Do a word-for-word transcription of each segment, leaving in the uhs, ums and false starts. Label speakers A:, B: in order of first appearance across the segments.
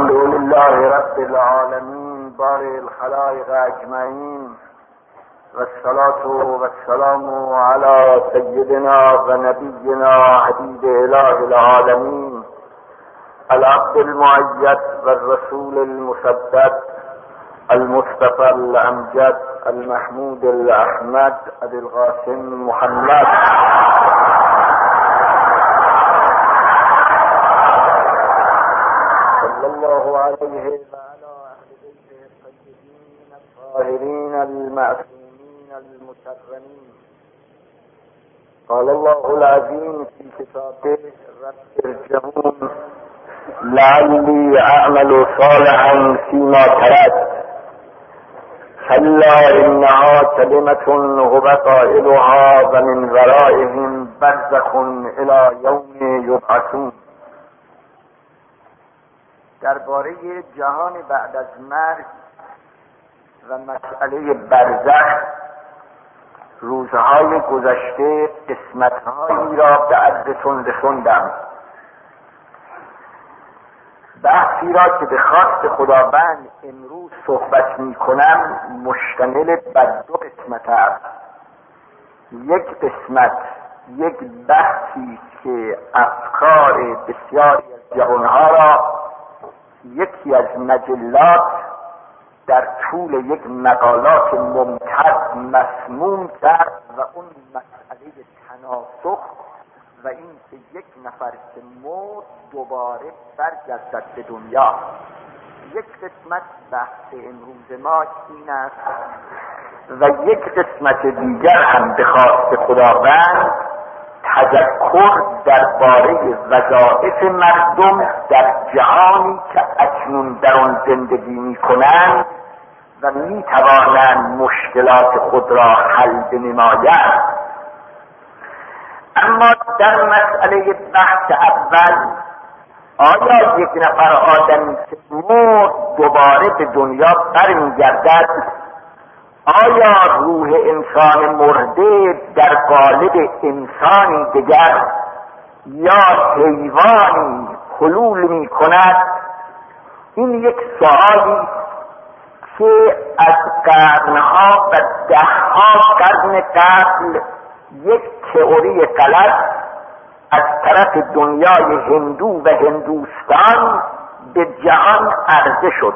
A: الحمد لله رب العالمين بارئ الخلائق اجمعین والصلاة والسلام على سيدنا ونبينا حبيب اله العالمين العبد المؤيد والرسول المسدد المصطفى الامجد المحمود الاحمد ابي القاسم محمد عليه وعلى أهل بيته الطيبين الطاهرين المعصومين المكرمين. قال الله العظيم في كتابه رب ارجعون لعلي أعمل صالحا فيما تركت كلا إنها كلمة هو قائلها ومن ورائهم برزخ إلى يوم يبعثون. درباره جهان بعد از مرگ و مسئله برزخ روزهای گذشته قسمتهایی را به عدتون رسوندم. بحثی را که به خواست خداوند امروز صحبت می کنم مشتمل بر دو قسمت است. یک قسمت یک بحثی که افکار بسیاری از جوانها را یکی از مجلات در طول یک مقالات ممتد مسموم کرد و اون مسئله تناسخ و این که یک نفر که مرد دوباره برگردد به دنیا. یک قسمت بحث امروز ما این است و یک قسمت دیگر هم به خواست خداوند تذکر درباره وظایف مردم در جهانی که اکنون در آن زندگی می کنند و می توانند مشکلات خود را حل بنمایند. اما در مسئله بحث اول، آیا یک نفر آدمی که مرد دوباره به دنیا برمیگردد؟ آیا روح انسان مرده در قالب انسانی دیگر یا حیوانی حلول می کند؟ این یک سوالی که از قرنها و دهها قرن قبل یک تئوری غلط از طرف دنیای هندو و هندوستان به جهان عرضه شد.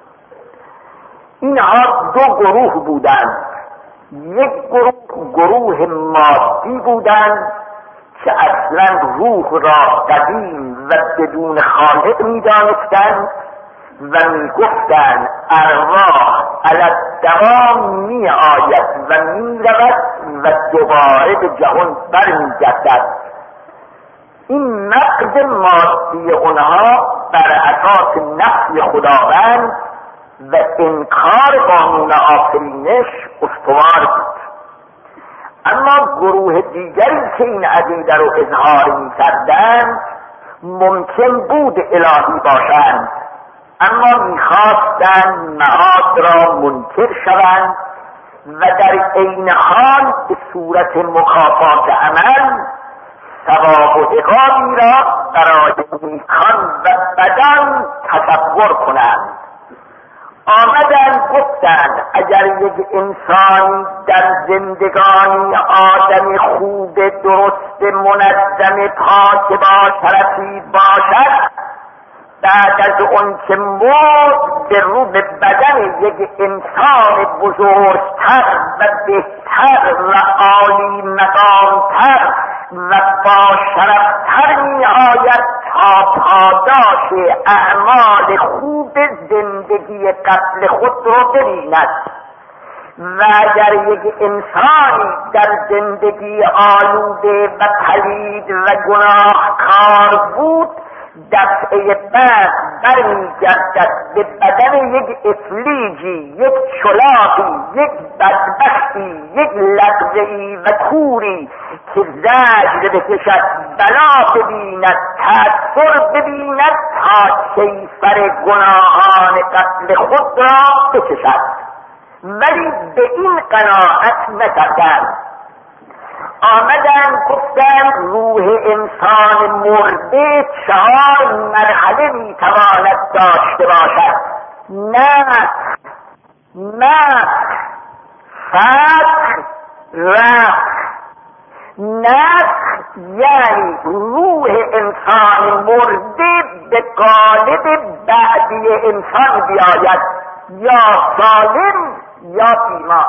A: اینها دو گروه بودند. یک گروه گروه مادی بودند که اصلا روح را قدیم و بدون خالق می دانستند و می گفتند ارواح علی الدوام می آید و می رود و دوباره به جهان برمی گردد. این نقد مادی اونها بر اساس نفی خداوند و انکار قانون آفرینش استوار بود. اما گروه دیگری که این عقیده رو اظهار می کردند ممکن بود الهی باشند، اما می خواستند معاد را منکر شوند و در عین حال به صورت مکافات عمل ثواب و عقابی را برای نیکان و بدان تصور کنند. آمدن گفتند اگر یک انسان در زندگانی آدم خوب درست منظم پاک با شرفی باشد، بعد از اون که مرد به رو به بدن یک انسان بزرگتر و بهتر و عالی مقامتر و با شرفتر می آید تا پاداش اعمال خوب زندگی قبل خود را ببیند. و اگر یک انسانی در زندگی آلوده و پلید و گناهکار بود، دفعه بعد برمیگردد به بدن یک افلیجی، یک چلاقی، یک بدبختی، یک لغزه‌ای و کوری که زجر بکشد، بلا ببیند، تأثر ببیند تا کیفر گناهان قبل خود را بکشد. ولی به این قناعت نکردند. آمدن گفتن روح انسان مرده چهار مرحله میتواند داشته باشد: نفس، نفس، فتح، رفع. نفس یعنی روح انسان مرده به قالب بعدی انسان بیاید، یا سالم یا بیمار.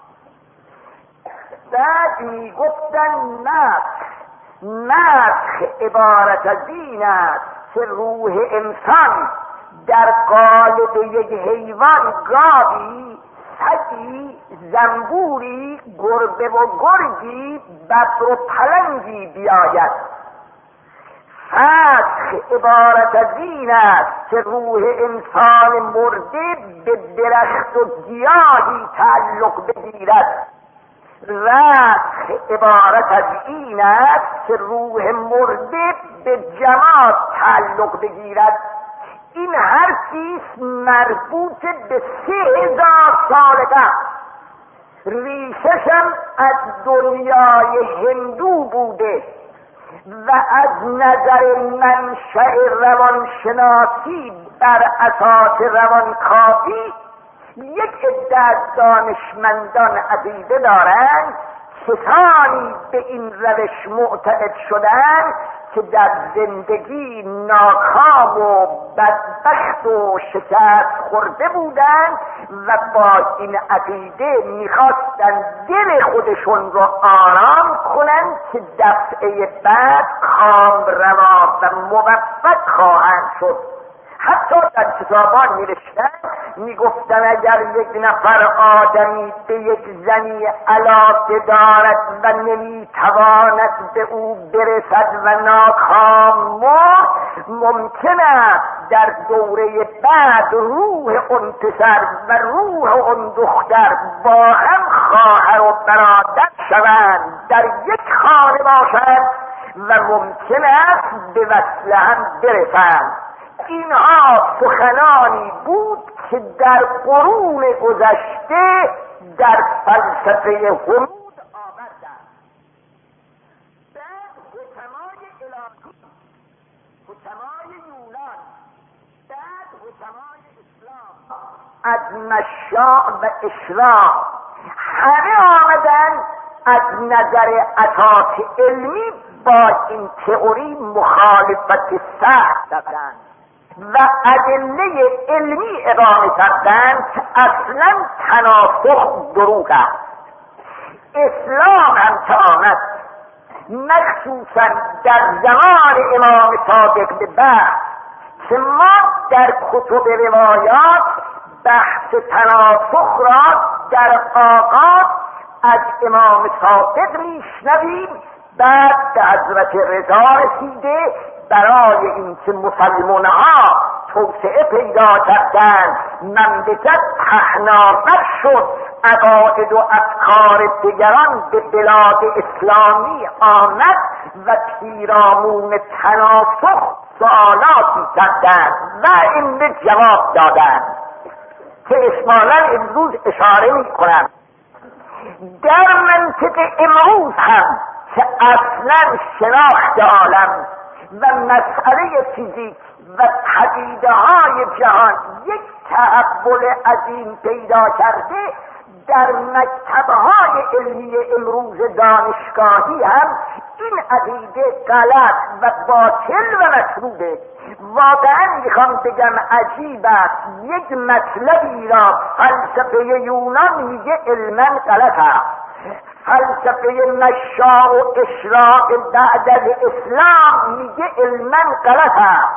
A: بعد می گفتن نفس، نفس عبارت از این است که روح انسان در قالب یک حیوان، گاوی، سگی، زنبوری، گربه و گرگی، ببر و پلنگی بیاید. فتح عبارت از این است که روح انسان مرده به درخت و گیاهی تعلق بگیرد. رفع عبارت از این است که روح مرده به جماد تعلق بگیرد. این هر چیز مربوط به سه هزار سال قبل. ریششم از دنیای هندو بوده و از نظر منشأ روانشناسی بر اساس روانکاوی یک عده از دانشمندان عقیده دارند کسانی به این روش معتقد شدند که در زندگی ناکام و بدبخت و شکست خورده بودند و با این عقیده میخواستند دل خودشون رو آرام کنند که دفعه بعد کام روا و موفق خواهند شد. حتی در کتابان می‌نوشتند، میگفتن اگر یک نفر آدمی به یک زنی علاقه دارد و نمیتواند به او برسد و ناکام مرد، ممکن است در دوره بعد روح اون پسر و روح اون دختر با هم خواهر و برادر شوند، در یک خانه باشند و ممکن است به وصل هم برسند. اینها سخنانی بود که در قرون گذشته در فلسفه هنود آوردند. بعد حکمای الهی، حکمای یونان، بعد حکمای اسلام از مشاع و اشراق همه آمدن از نظر اساس علمی با این تئوری مخالفت سخت دادند و ادله علمی اقامه کردند که اصلا تناسخ دروغ است. اسلام هم که آمد مخصوصا در زمان امام صادق به بعد که ما در کتب روایات بحث تناسخ را در آغاز از امام صادق میشنویم، بعد به حضرت رضا رسیده برای اینکه مسلمانها توسعه پیدا کردند، مملکت پهناور شد، عقاید و افکار دیگران به بلاد اسلامی آمد و پیرامون تناسخ سوالاتی کردند و این به جواب دادند که اجمالا امروز اشاره می کنم. در منطق امروز هم که اصلا شناخت عالم و مسئله فیزیک و پدیده های جهان یک تحول عظیم پیدا کرده، در مکتب‌های علمی امروز دانشگاهی هم این عقیده غلط و باطل و مطلوبه. واقعا میخوام بگم عجیب است، یک مطلبی را فلسفه یونان میگه علما غلط است، فلسفه مشاع و اشراق بعد از اسلام میگه علما غلط است،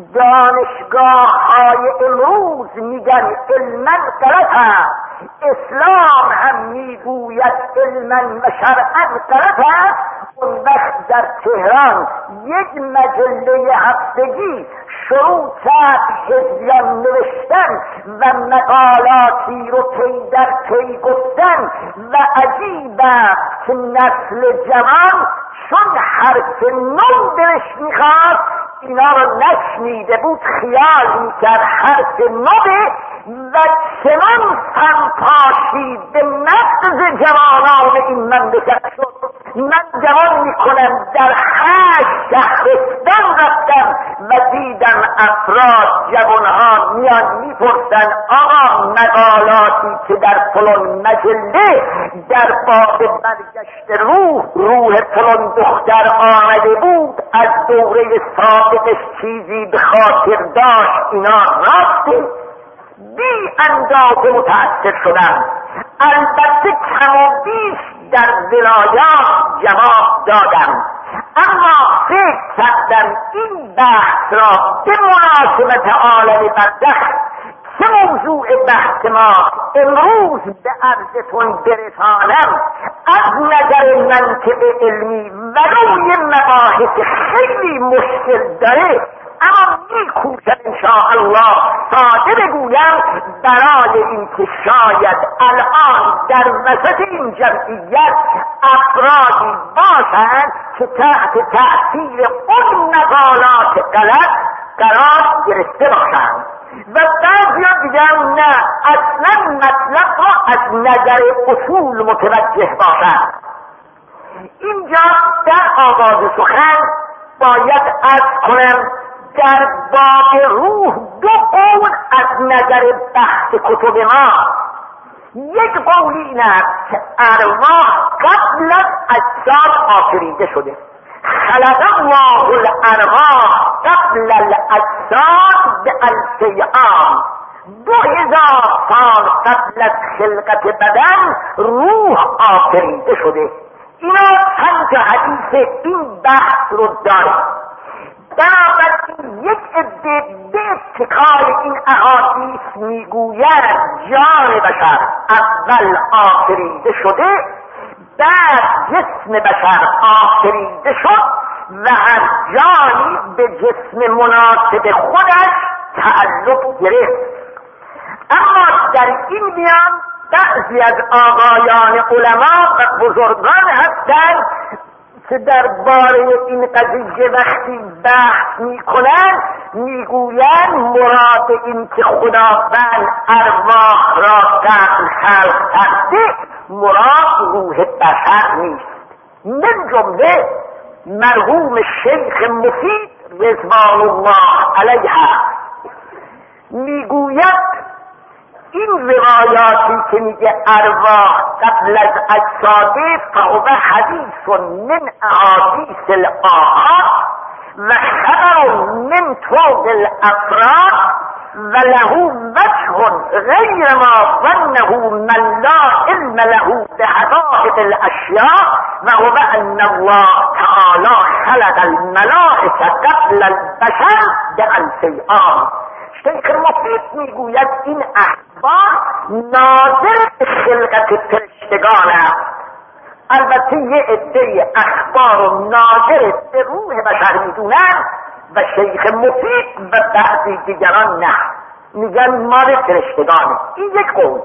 A: دانشگاه های امروز میگن علما غلط است، اسلام هم میگوید علما و شرعا غلط است. اون وقت در تهران یک مجله هفتگی شروع کرد هذیان نوشتن و مقالاتی رو پی در پی گفتن و عجیب است که نسل جوان چون حرف نو دلش میخواد اینا رو نشنیده بود، خیال میکرد حرف نوه و چنان سم پاشید به نقض جوانان این مملکت شد من جوان میکنم در هشت شهرستان رفتم و دیدم افراد جوانها میان میپرسن آقا مقالاتی که در فلان مجله در باب برگشت روح روح فلان دختر آمده بود از دوره سابقش چیزی به خاطر داشت اینا راسته؟ بی اندازه متأثر شدم. البته کم و بیش در ولایات جواب دادم، اما فکر کردم این بحث را به مناسبت عالم برزخ که موضوع بحث ما امروز به عرضتون برسانم از نظر منطق علمی و روی مباحث خیلی مشکل داره، اما میکوشم انشاءالله ساده بگویم برای اینکه شاید الان در وسط این جمعیت افرادی باشند که تحت تأثیر اون مقالات غلط قرار گرفته باشند و بعضیا دیگر نه اصلا مطلب را از نظر اصول متوجه باشند. اینجا در آغاز سخن باید عرض کنم در باب روح دو قول از نظر بحث کتب ما. یک قول این است که ارواح قبل از اجساد آفریده شده، خلق الله الارواح قبل الاجساد بألف عام، دو هزار سال قبل از خلقت بدن روح آفریده شده. اینا چند حدیث این بحث رو داره. بنابراین یک عده به اتکای این احادیث میگوید جان بشر اول آفریده شده، بعد جسم بشر آفریده شد و هر جانی به جسم مناسب خودش تعلق گرفت. اما در این میان بعضی از آقایان علما و بزرگان هستند که درباره این قضیه وقتی بحث میکنن میگویند مراد این که خداوند ارواح را قبل خلق کرده مراد روح بشر نیست. من جمله مرحوم شیخ مفید رضوان الله علیه میگوید این روایاتی که میگه ارواح قبل از اجساده فهو حدیث من احادیث الآحاد و خبر من طوق الافراد و له وجه غیر ما ظنه من لا علم له بحقائق الاشیاء و هو ان الله تعالی خلق الملائکه قبل البشر بألف عام. شیخ مفید میگوید این اخبار ناظر به خلقت فرشتگان است. البته یه عده اخبار و ناظر به روح بشر میدونن و شیخ مفید و بعضی دیگران نه، میگن مال فرشتگانه. این یک قول.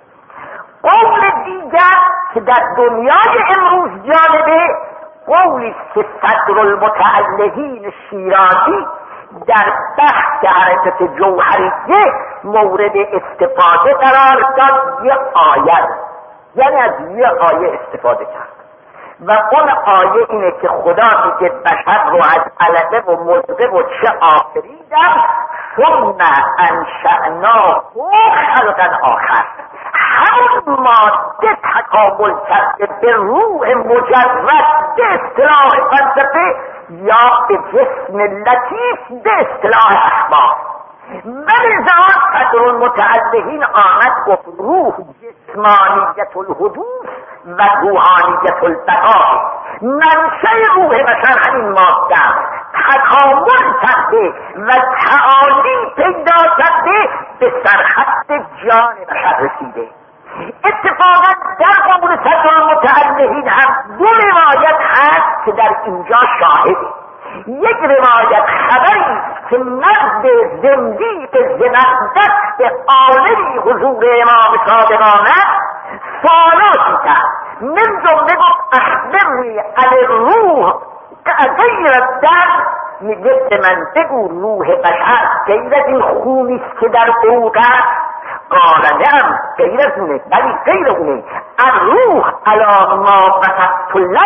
A: قول دیگر که در دنیای امروز جالبه قولی که صدر المتعلقین شیرازی در بحث حرکت جوهریه مورد استفاده قرار داد یه آیه، یعنی از یه آیه استفاده کرد و اون آیه اینه که خدا میگه بشر رو از علقه و مضغه و چه آفریدم ثم انشأناه خلقا آخر. همون ماده تکامل کرده به روح مجرد به اصطلاح فلسفه یا به جسم لطیف به اصطلاح اخبار. ولذا صدر المتعلقین آمد گفت روح جسمانیت الحدوث و روحانیت البقا. منشأ روح بشر همین ماده تکامل کرده و تعالی پیدا کرده به سرحد جان بشر رسیده. اتفاقا در قبول صدر المتعلقین هم دو روایت هست که در اینجا شاهده. یک روایت خبری که مرد زندی به زمردست به عالمی حضور امام صادقانه سوالاتی کرد. من جمله گفت اخبرنی عن الروح غیر الدم، میگه به من بگو روح بشر غیر از این خونیست که در عروق است؟ قال نعم غیر از اونه، ولی غیر اونه. الروح علی ما وصفت لک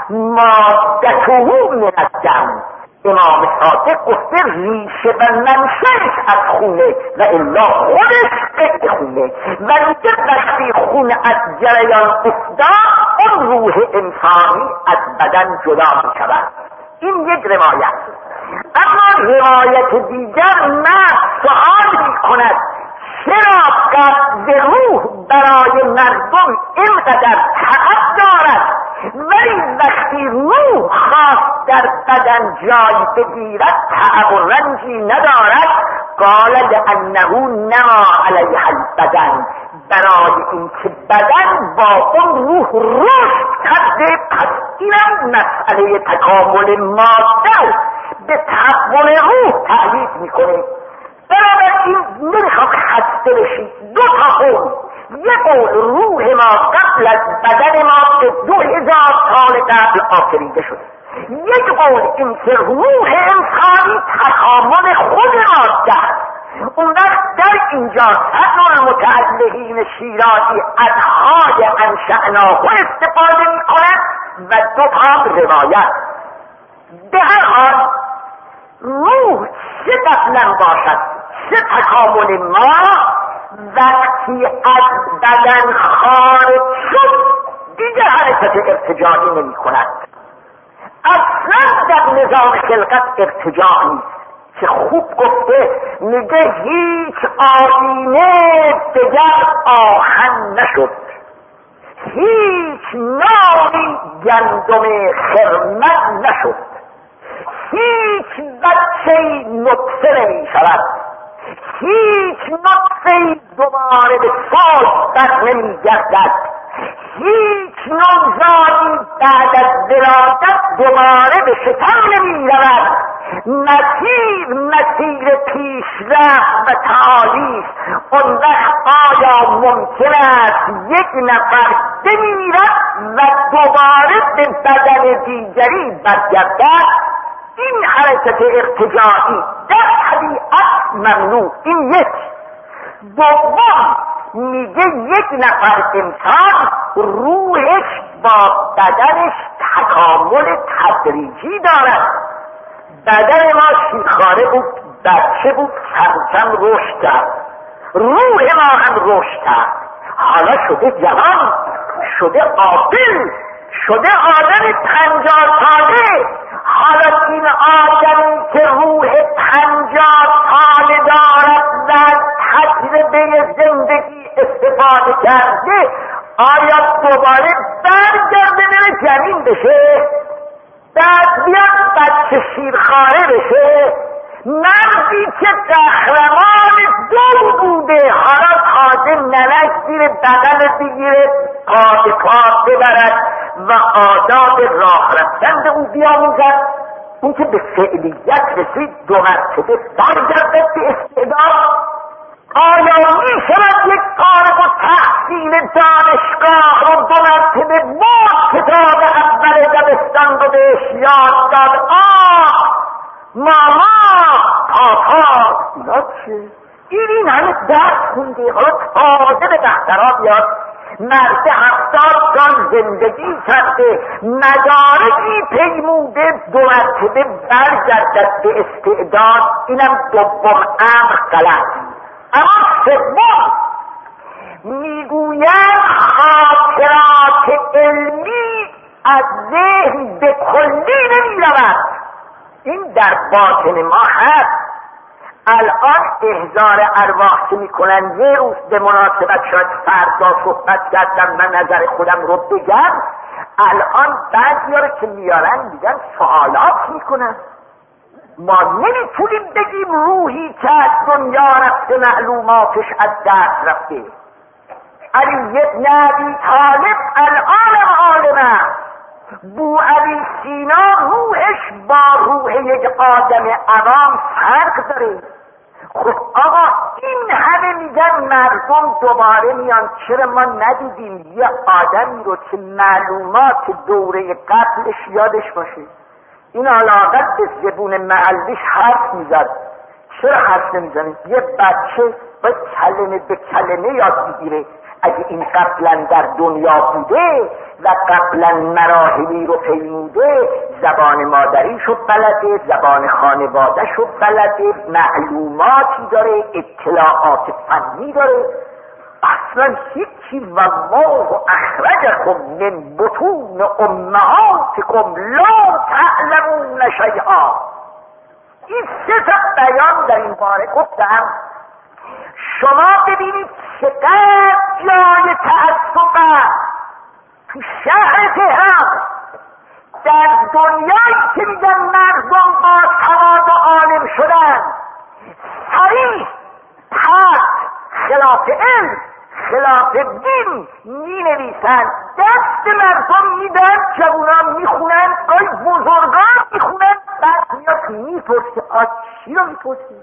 A: مادته من الدم. امام صادق گفته ریشه و منشأش از خونه و الا خودش قد خونه، ولی که وقتی خون از جریان افتاد اون روح انسانی از بدن جدا می شود. این یک روایت. اما روایت دیگر نه سؤال می کند چرا قبض روح برای مردم اینقدر تعب دارد ولی وقتی روح خواست در بدن جای بگیرد تعب و رنجی ندارد؟ قال لانه نما علیها البدن، برای اینکه بدن با اون روح رشد کرده. پس اینم مسئله تکامل ماده به تحول روح تعریف میکنه. بنابراین نمیخوام خسته بشید. دو تا قول، یک قول روح ما قبل از بدن ما به دو هزار سال قبل آفریده شده، یک قول این که روح انسانی تکامل خود ما دهد. اون وقت در اینجا سطر المتعلقین شیرازی از های انشأناه استفاده می کند و دو تا روایت. به هر حال روح چه قبلا باشد چه تکامل ما وقتی از بدن خارج شد دیگر حرکت ارتجاعی نمی کند. اصلا در نظام خلقت ارتجاع نیست که خوب گفته، میگه هیچ آینه دگر آهن نشد، هیچ ناری گندم خرمن نشد، هیچ بچه‌ای نطفه نمی شود، هیچ نطفه‌ای دوباره به سال بر نمی گردد، هیچ نوزادی بعد از ولادت دوباره به شکم نمی رود. مسیر مسیر پیشرفت و تعالی است. اون وقت آیا ممکن است یک نفر بمیرد و دوباره به بدن دیگری برگردد؟ این حرکت ارتجاعی در طبیعت ممنوع. این یک. دوم میگه یک نفر انسان روحش با بدنش تکامل تدریجی دارد. بدن ما شیرخواره بود، بچه بود، کم کم رشد کرد، روح ما هم رشد کرد، حالا شده جوان، شده عاقل، شده آدم پنجاه ساله. حالا این آدمی که روح پنجاه ساله دارد و تجربه زندگی استفاده کرده، آیا دوباره برگرده بره جنین بشه؟ بعد بیاد بچه شیرخواره بشه؟ مردی که قهرمان دو بوده حالا تازه ننک زیر بدن بگیره، پا به پا ببرد و آداب راه رفتن به او بیاموزد، اون که به فعلیت رسید دو مرتبه برگردد به استعداد. آیا می شود یک فارغ التحصیل دانشگاه رو دو مرتبه باز کتاب اول دبستان رو بهش یاد داد؟ آه ماما پاپا اینا چه؟ این این همه درس خونده حالا تازه به دخترها بیاد. مرد هفتاد سال زندگی کرده، مدارکی پیموده، دو مرتبه برگردد به استعداد. اینم دوم امر غلط. اما سوم میگوید خاطرات علمی از ذهن به کلی نمی رود. این در باطن ما هست. الان احضار ارواح که میکنن، یه روز به مناسبت شاید فردا صحبت کردم و نظر خودم رو بگم، الان بعضی ها رو که میارن میگن سوالات میکنن. ما نمیتونیم بگیم روحی که از دنیا رفته معلوماتش از دست رفته. علی ابن ابی طالب الان عالم است. بو علی سینا روحش با روح یک آدم عوام فرق داره. خب آقا این همه میگن مردم دوباره میان، چرا ما ندیدیم یه آدمی رو که معلومات دوره قبلش یادش باشه؟ این علاقت به زبون محلیش حرف میزد، چرا حرف نمیزنه؟ یه بچه باید کلمه به کلمه یاد بگیره. اگه این قبلا در دنیا بوده و قبلا مراحلی رو پیموده، زبان مادریشو بلده، زبان خانوادهشو بلده، معلوماتی داره، اطلاعات فنی داره. اصلا هیچی. والله اخرجکم من بطون امهاتکم لا تعلمون شیئا. این سه تا بیان در این باره گفتم. شما ببینید چقدر جای تأسف تو شهر تهران، در دنیایی که میگن مردم با سواد و عالم شدن، صریح پس خلاف علم خلاف دین می نویسن، دست مردم میدن، جوانان میخونن، گاهی بزرگان میخونن، بعد میاد میپرسه آ چی رو میپرسی؟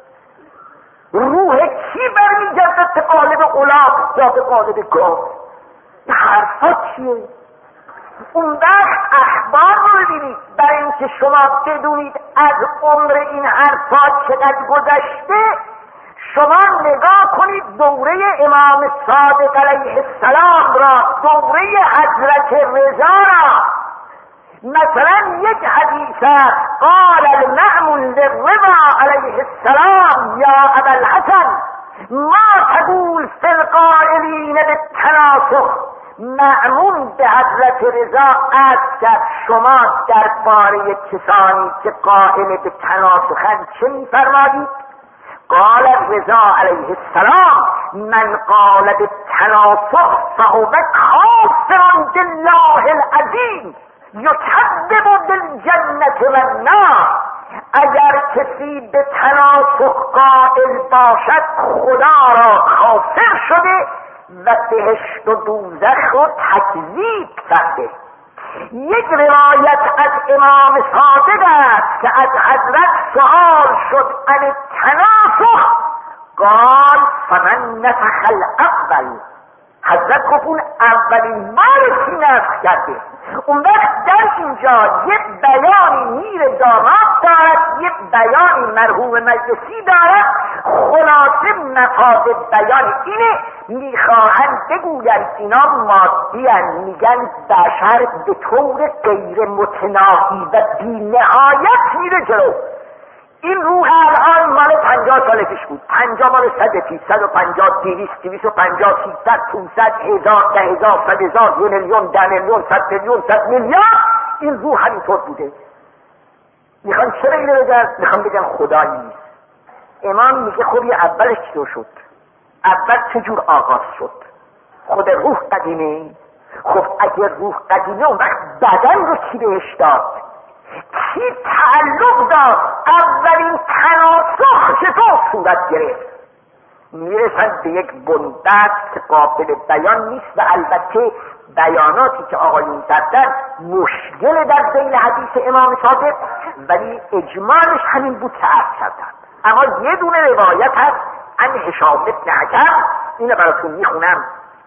A: روح کی برمیگرده به قالب غلام یا به قالب گاو؟ این حرفا چیه؟ اون وقت اخبار رو ببینید، برای اینکه شما بدونید از عمر این حرفا چقدر گذشته، شما نگاه کنید دوره امام صادق علیه السلام را، دوره حضرت رضا را. مثلا یک حدیث است، قال المأمون للرضا علیه السلام یا ابا الحسن ما تقول فی القائلین بالتناسخ. مأمون به حضرت رضا عرض کرد شما درباره کسانی که قائل به تناسخند چه می‌فرمایید؟ قال رضا علیه السلام من قال بالتناسخ فهو کافر بالله العظیم یکذب بالجنة والنار. اگر کسی به تناسخ قائل باشد خدا را کافر شده و بهشت و دوزخ رو تکذیب کرده. یک روایت از امام صادق است که از حضرت سؤال شد عن تناسخ، قال فمن نسخ الاول. حضرت گفت اون اولین بار کی نسخ کرده. اون وقت در اینجا یک بیانی میر داماد دارد، یک بیانی مرحوم مجلسی دارد. خلاصه مفاد بیان اینه، میخواهند بگویند اینا مادی‌اند، میگن بشر به طور غیر متناهی و بی نهایت میره جلو. این روح الان مال پنجاه سال پیش بود، پنجاه مال صد پیش، صد و پنجاه، دویست، دویست و پنجاه، سیصد، پونصد، هزار، ده هزار، صد هزار، دو میلیون، ده میلیون، صد میلیون، صد میلیارد. این روح همینطور بوده. میخوان چرا اینو بگن؟ میخوان بگن خدایی نیست. امام میگه خب یه اولش چطور شد؟ اول چجور آغاز شد؟ خود روح قدیمه؟ خب اگر روح قدیمه اون وقت بدن رو کی بهش داد؟ کی تعلق داد؟ اولین تناسخ چطور صورت گرفت؟ میرسند به یک بنبست که قابل بیان نیست و البته بیاناتی که آقایون کردن مشکل در ذیل حدیث امام صادق، ولی اجمالش همین بود که عرض کردن. اما یه دونه روایت هست عن هشام بن حکم، اینو براتون میخونم.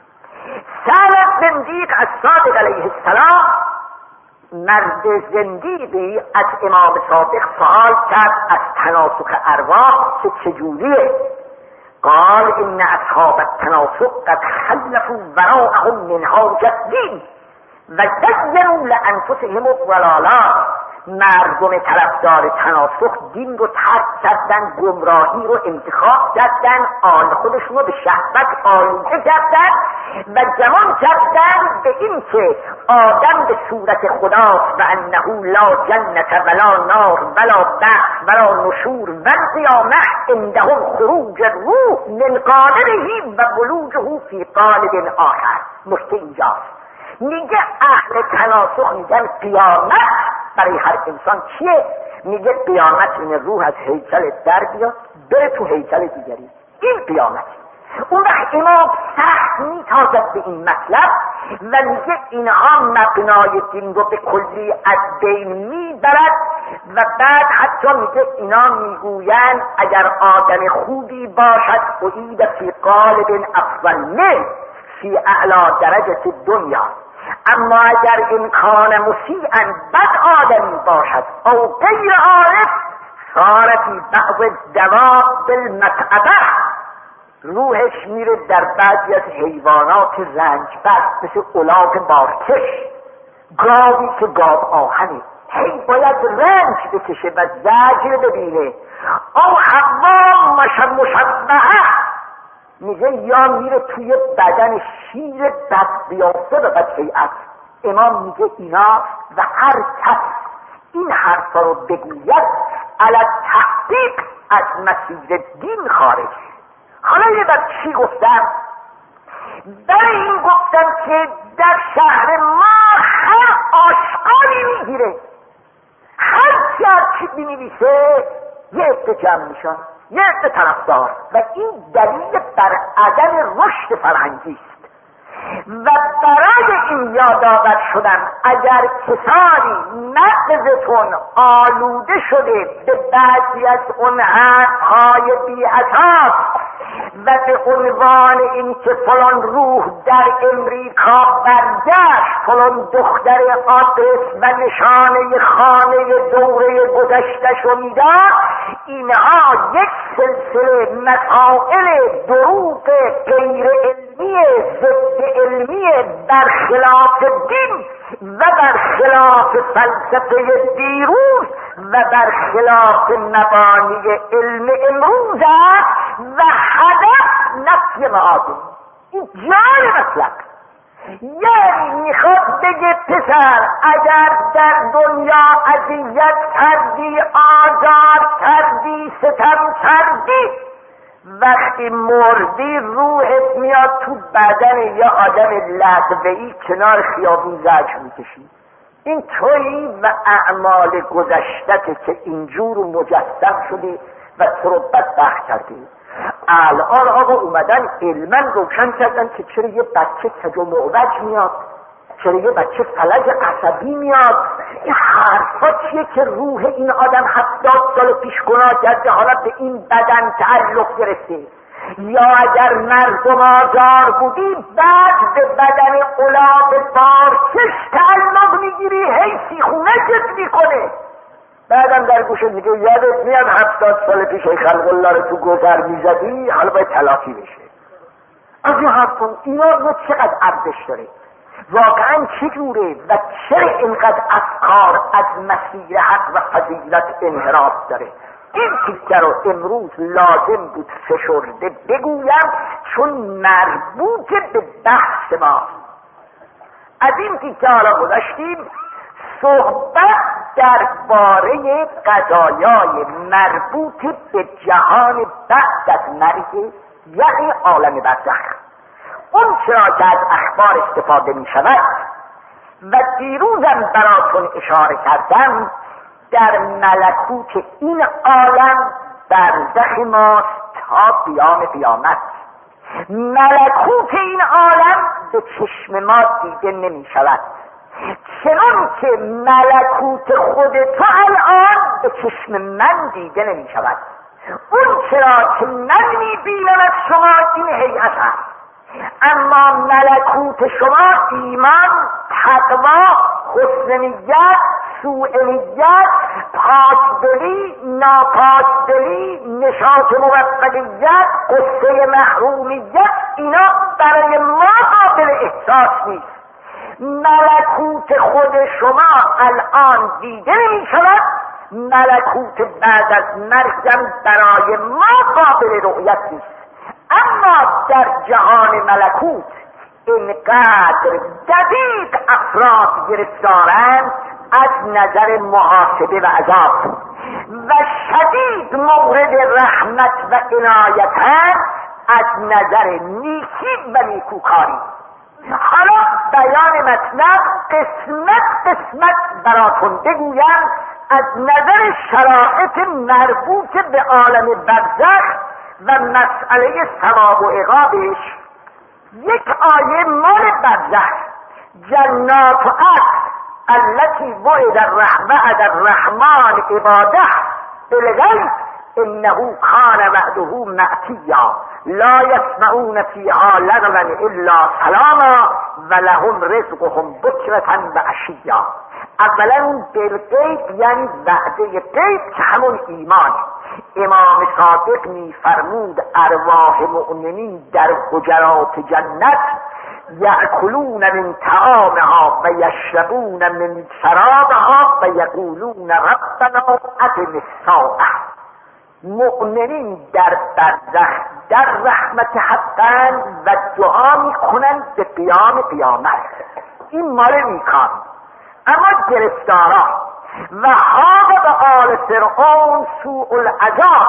A: سأل زندیق از صادق علیه السلام، مرد زندیقی از امام صادق سوال کرد از تناسخ ارواح که چجوریه. قال ان اصحاب التناسخ قد خلفوا وراءهم من حاجة الدين و زینوا لانفسهم الضلالات. مردم طرفدار تناسخ دین رو ترک کردن، گمراهی رو انتخاب کردن، آن خودشون رو به شهوت آلوده کردن و گمان کردن به این که آدم به صورت خداست و انه لا جنت ولا نار ولا بعث ولا نشور و قیامه عندهم خروج الروح من قالبه و بلوغه فی قالب آخر. مشکل اینجاست. میگه اهل تناسخ میگن قیامت برای هر انسان چیه؟ میگه قیامت این روح از هیکل در بیاد بره تو هیکل دیگری، این قیامت. اون وقت امام سخت میتازد به این مطلب و میگه اینها مبنای دین رو به کلی از بین میبرد و بعد حتی میگه اینا میگویند اگر آدم خوبی باشد اعید فی قالب افضل منه فی اعلی درجه دنیا، اما اگر امکان مسیعا بد آدمی باشد او غیر عارف صار فی بعض دواب بالمتعبه، روحش میره در بعضی از حیوانات رنج بر مثل الاغ بارکش گاوی که گاو آهنه، هی باید رنج بکشه و زجر ببینه. او حوا مشبهه، میگه یا میره توی بدن شیر بد بیافته و بد هیئت. امام میگه اینا و هر کس این حرفا رو بگوید علی تحقیق از مسیر دین خارج. حالا یه بر چی گفتم؟ برای این گفتم که در شهر ما هر آشغالی میگیره، هر چی هر چی بنویسه یه عده جمع میشن، یه عده طرفدار، و این دلیل بر عدم رشد فرهنگی است. و برای این یادآور شدم اگر کسانی مغزتون آلوده شده به بعضی از اون حرفهای بی اساس و به عنوان این که فلان روح در امریکا برگشت، فلان دختر آدرس و نشانه خانه دوره گذشتش رو میداد، اینها یک سلسله مسائل دروغ غیر علمی ضد علمی برخلاف دین و برخلاف فلسفه دیروز و برخلاف مبانی علم امروز است و هدف نفی معادن. این جای مطلق. یعنی میخواد بگه پسر اگر در دنیا اذیت کردی، آزار کردی، ستم کردی، وقتی مردی روحت میاد تو بدن یا آدم لغوه‌ای کنار خیابون زجر میکشی. این تویی و اعمال گذشته که اینجور مجسم شدی و تو رو بدبخت کردی. الان آقا اومدن علما روشن کردن که چرا یه بچه کج و معوج میاد، چرا یه بچه فلج عصبی میاد. این حرفا چیه که روح این آدم هفتاد سال پیش گناه کرده حالا به این بدن تعلق گرفته؟ یا اگر مردم آزار بودی بعد به بدن اولاد بارکش تعلق میگیری، هی سیخونه جد میکنه. بعدم در گوشه دیگه یادت میاد هفتاد سال پیش خلق الله رو تو گذر میزدی، حالا باید تلافی بشه. از این حرفون اینا رو چقدر ارزش داره، واقعا چجوره و چرا اینقدر افکار از مسیر حق و فضیلت انحراف داره. این تیکه رو امروز لازم بود فشرده بگویم چون مربوط به بحث ما. از این تیکه حالا گذاشتیم صحبت درباره قضایای مربوط به جهان بعد از مرگ، یعنی عالم برزخ. اون چرا که از اخبار استفاده می شود و دیروزم براتون اشاره کردم، در ملکوت این عالم برزخ ماست تا قیام قیامت. ملکوت این عالم به چشم ما دیده نمی شود، چنان که ملکوت خود تو الان به چشم من دیده نمی شود. اون چرا که من می بینم از شما این هیئت هست، اما ملکوت شما ایمان، تقوا، حسن نیت، سوء نیت، پاکدلی، ناپاکدلی، نشاط موفقیت، قصه محرومیت، اینا برای ما قابل احساس نیست. ملکوت خود شما الان دیده نمی شود، ملکوت بعد از مرگم برای ما قابل رؤیت نیست. اما در جهان ملکوت اینقدر دقیق افراد گرفتارند از نظر محاسبه و عذاب و شدید مورد رحمت و عنایتند از نظر نیکی و نیکوکاری. حالا بیان مطلب قسمت قسمت براتون بگویم از نظر شرایط مربوط به عالم برزخ و مسئله ثواب و عقابش. یک آیه مال برزخ: جنات و عدن التي وعد الرحمن عباده بالغیب انه کان وعده مأتیا لا یسمعون فیها لغوا الا سلاما و لهم رزقهم بکرة و عشیا. اولا اون بالغیب یعنی وعده غیب که همون ایمان. امام صادق می فرمود ارواح مؤمنین در حجرات جنت یأکلون من طعامها و یشربون من شرابها و یقولون ربنا اتم الساعة. مؤمنین در برزخ در رحمت حقند و دعا میکنند به قیام قیامت. این مال نیکان. اما گرفتارا و حاق به آل فرعون سوء العذاب،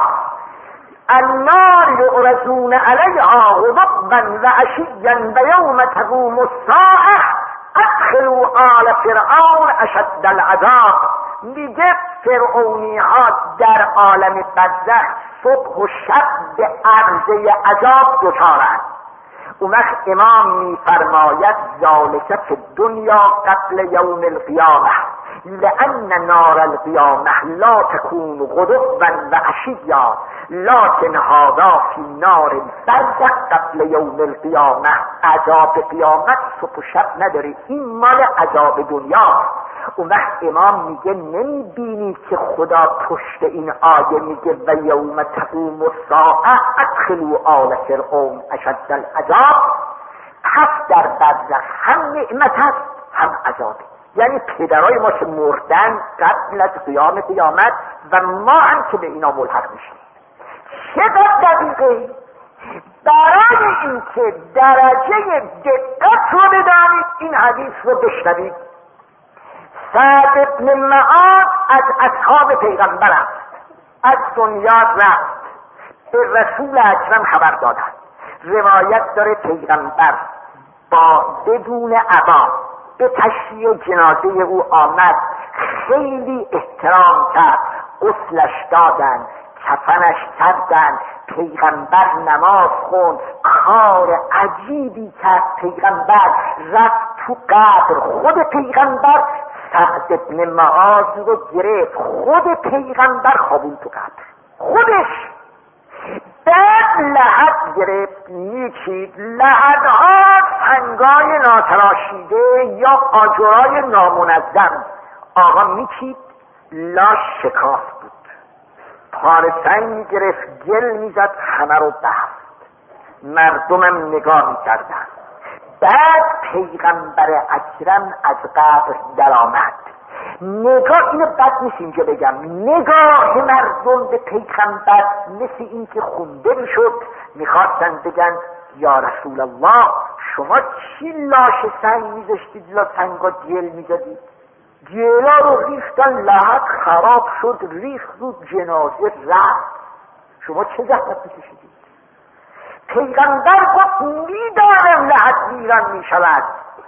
A: النار یعرضون علیها غدوا و عشیا و یوم تقوم الساعة ادخلوا آل فرعون اشد العذاب. میگه فرعونی ها در عالم برزخ صبح و شب به عرضه عذاب دچارند. اون وقت امام میفرماید ذالک فی الدنیا قبل یوم القیامه لأن نار القیامه لا تكون غدوا و عشیا لكن هذا فی نار البرزخ قبل یوم القیامه. عذاب قیامت صبح و شب نداره، این مال عذاب دنیا. اون وقت امام میگه نمیبینی که خدا پشت این آیه میگه و یوم تقوم الساعه ادخلوا آل فرعون اشد العذاب. پس در برزخ هم نعمت هست هم عذاب. یعنی پدرای ما که مردن قبل از قیام قیامت و ما هم که به اینا ملحق میشیم. چقدر دقیقه برای اینکه درجه دقت رو بدانید این حدیث رو بشنوید. سعد ابن معاذ از اصحاب پیغمبر است، از دنیا رفت، به رسول اکرم خبر دادند. روایت داره پیغمبر با بدون عبا به تشییع جنازه او آمد، خیلی احترام کرد، غسلش دادن، کفنش کردن، پیغمبر نماز خوند، کار عجیبی کرد. پیغمبر رفت تو قبر، خود پیغمبر سعد ابن معاذ رو گرفت، خود پیغمبر خوابون تو قبر خودش. بعد لحد گرفت میچید، لحدها سنگای ناتراشیده یا آجرای نامنظم. آقا میچید، لاش شکاف بود، پاره سنگ میگرفت، گل میزد، همه رو بست. مردمم نگاه میکردن. بعد پیغمبر اکرم از قبر در آمد. نگاه، اینو بد نیست اینجا بگم، نگاه مردم به پیغمبر مثل این که خونده میشد. میخواستن بگن یا رسول الله شما چی لاش سنگ میذاشتید، لا سنگا گل میزدید؟ گلا رو ریختن، لحد خراب شد، ریخت رو جنازه رفت، شما چه زحمت میکشیدید؟ پیغمبر گفت میدانم لحد ویران میشود،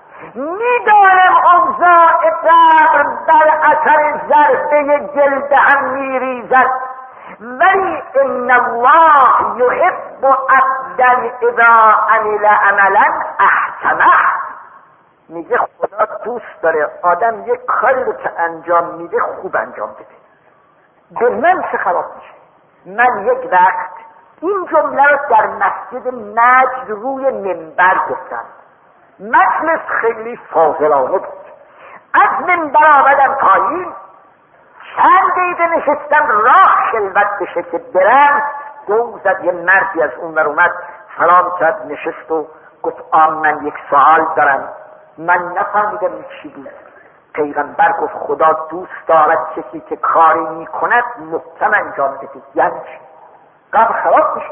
A: میدانم اوضاع قبر در اثر ضربه جلد هم میریزد، ولی ان الله یحب عبدا اذا عمل عملا احسنه. میگه خدا دوست داره آدم یک کاری رو که انجام میده خوب انجام بده. به من چه خراب میشه؟ من یک وقت این جمله رو در مسجد نجد روی منبر گفتم. مجلس خیلی فاضلانه بود. از منبر آمدم پایین، چند دقیقه نشستم، راه خلوت بشه که برم، دو زد یه مردی از اون ور اومد، سلام کرد، نشست و گفت آم من یک سوال دارم. من نفهمیدم این چی بود. پیغمبر گفت خدا دوست دارد کسی که کاری میکند محکم انجام بده. یعنی چی؟ قبل خراب میشه.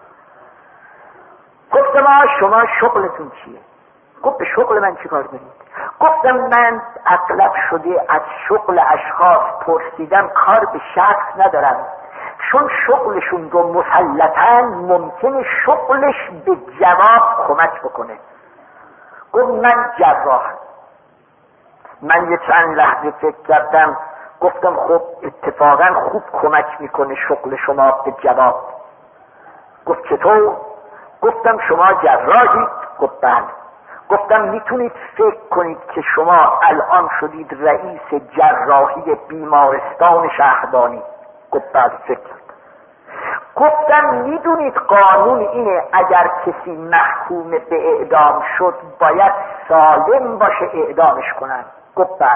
A: گفتم شما شغلتون چیه؟ گفت به شغل من چی کار دارید؟ گفتم من اغلب شده از شغل اشخاص پرسیدم، کار به شخص ندارم، چون شغلشون رو مسلطاً ممکنه شغلش به جواب کمک بکنه. گفت من جراحم. من یه چند لحظه فکر کردم، گفتم خب اتفاقا خوب کمک میکنه شغل شما به جواب. گفت چطور؟ گفتم شما جراحید؟ گفت بله. گفتم میتونید فکر کنید که شما الان شدید رئیس جراحی بیمارستان شهربانی؟ گفت بله فکر کردم. گفتم میدونید قانون اینه اگر کسی محکوم به اعدام شد باید سالم باشه اعدامش کنن؟ گفت بله.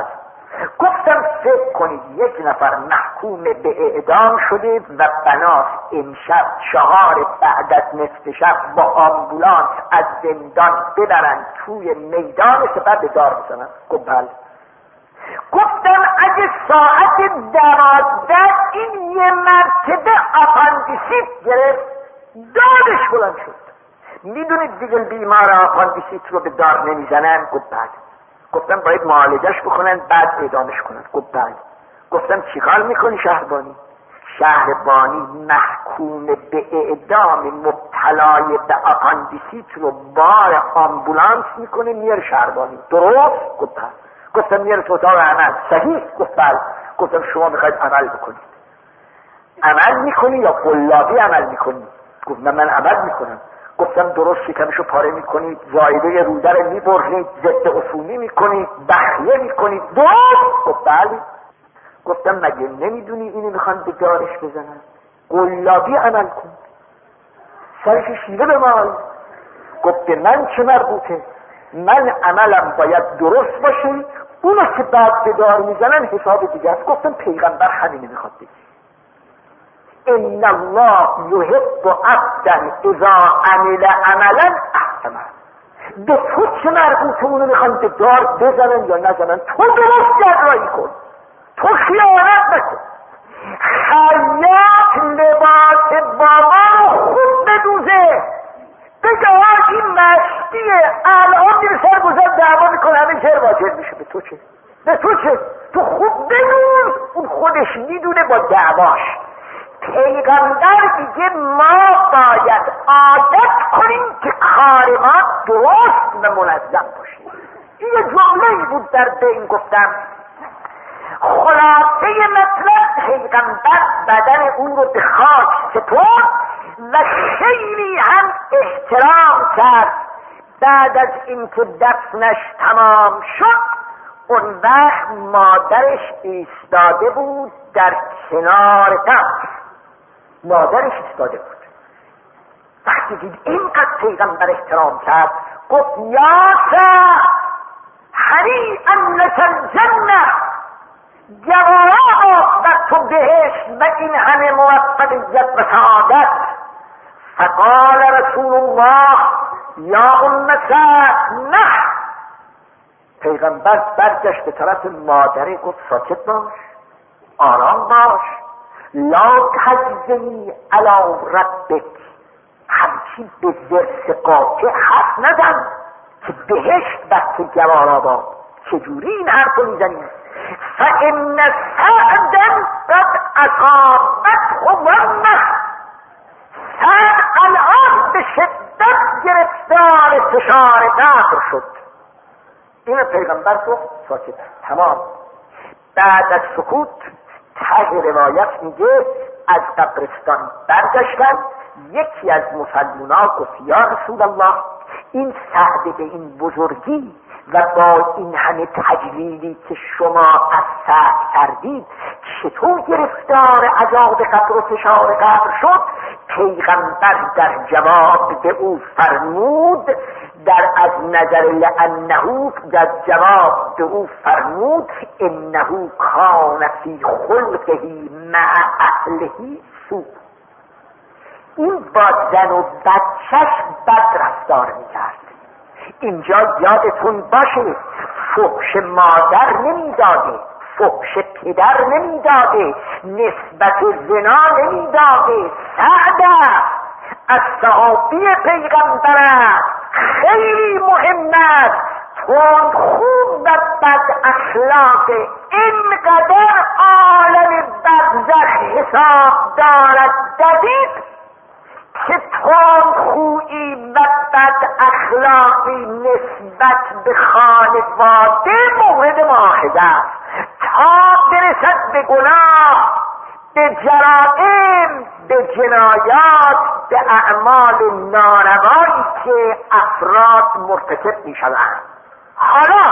A: گفتم فکر کنید یک نفر محکوم به اعدام شده و بناس امشب چهار بعد از نصف شب با آمبولانس از زندان ببرن توی میدان سپر به دار بزنن. گفت بله. گفتم اگه ساعت دوازده این یه مرتبه آپاندیسیت گرفت دادش بلند شد. میدونید دیگه بیمار آپاندیسیت رو به دار نمیزنن؟ گفت بله. گفتم باید معالجش بکنن بعد اعدامش کنن. گفت بله. گفتم چیکار میکنی شهربانی؟ شهربانی محکوم به اعدام مبتلای به آپاندیسیت رو بار آمبولانس میکنه میاره شهربانی. درست؟ گفت بله. گفتم میاره تو اتاق عمل. صحیح؟ گفت بله. گفتم شما میخواید عمل بکنید، عمل میکنی یا قلابی عمل میکنی؟ گفت من من عمل میکنم. گفتم درست شکمشو پاره میکنید، زایده روده رو میبرید، ضد عفونی میکنید، بخیه میکنید؟ درست؟ گفت بله. گفتم مگه نمیدونی اینو میخوان به دارش بزنن؟ قلابی عمل کن، سرش شیوه به مال. گفت به من چه مربوطه؟ من عملم باید درست باشه، اونو که بعد به دار میزنن حساب دیگه است. گفتم پیغمبر همینه میخواد بگه، ان الله یحب عبدا اذا عمل عملا احسنه. به تو چه مربوطه اونو میخوان به دار بزنن یا نزنن؟ تو درست جراحی کن، تو خیانت نکن. خیاط لباس بابا رو خوب بدوزه، بگه این مشتیه الان میره سر گذار دعوا میکنه همه جر واجر میشه. به تو چه؟ به تو چه؟ تو خوب بدون، اون خودش میدونه با دعواش. پیغمبر دیگه ما باید عادت کنیم که کار ما درست و منظم باشه. این یه جمله‌ای بود در بین گفتم. خلاصه مطلب پیغمبر بدن اون رو به خاک سپرد و خیلی هم احترام کرد. بعد از اینکه دفنش تمام شد اون وقت مادرش ایستاده بود در کنار قبر. مادرش ایستاده بود. وقتی دید اینقدر پیغمبر احترام کرد گفت یاسر هنیئا لک الجنه، جواب بر تو بهشت و این همه موفقیت و سعادت. فقال رسول الله یا ام سعد نه. پیغمبر برگشت به طرف مادره گفت ساکت باش، آرام باش، لا تحزنی علی ربک، همچین به زرس قاطع حرف نزن که بهشت بر تو جوارا با. چجوری این حرف رو میزنی؟ فإن سعدا قد اصابته ظلمه، سعد الان به شدت گرفتار فشار قبر شد. این پیغمبر گفت ساکت، تمام. بعد از سکوت ته روایت میگه از قبرستان برگشتن، یکی از مسلمان‌ها گفت یا رسول الله این سعد به این بزرگی و با این همه تجلیلی که شما از سعد کردید چطور گرفتار عذاب قبر و فشار قبر شد؟ پیغمبر در جواب به او فرمود، در از نظر لانه در جواب به او فرمود انه کان فی خلقه مع اهله سوء. این با زن و بچهش بد رفتار میکرد. اینجا یادتون باشه فحش مادر نمیداده، فحش پدر نمیداده، نسبت زنا نمیداده. سعد از صحابی پیغمبر است، خیلی مهم است. تند خوب و بد اخلاق اینقدر عالم برزخ حساب دارد دقیق که تند خویی و بد اخلاقی نسبت به خانواده مورد مؤاخذه است تا برسد به گناه، به جرائم، به جنایات، به اعمال ناروایی که افراد مرتکب می شوند. حالا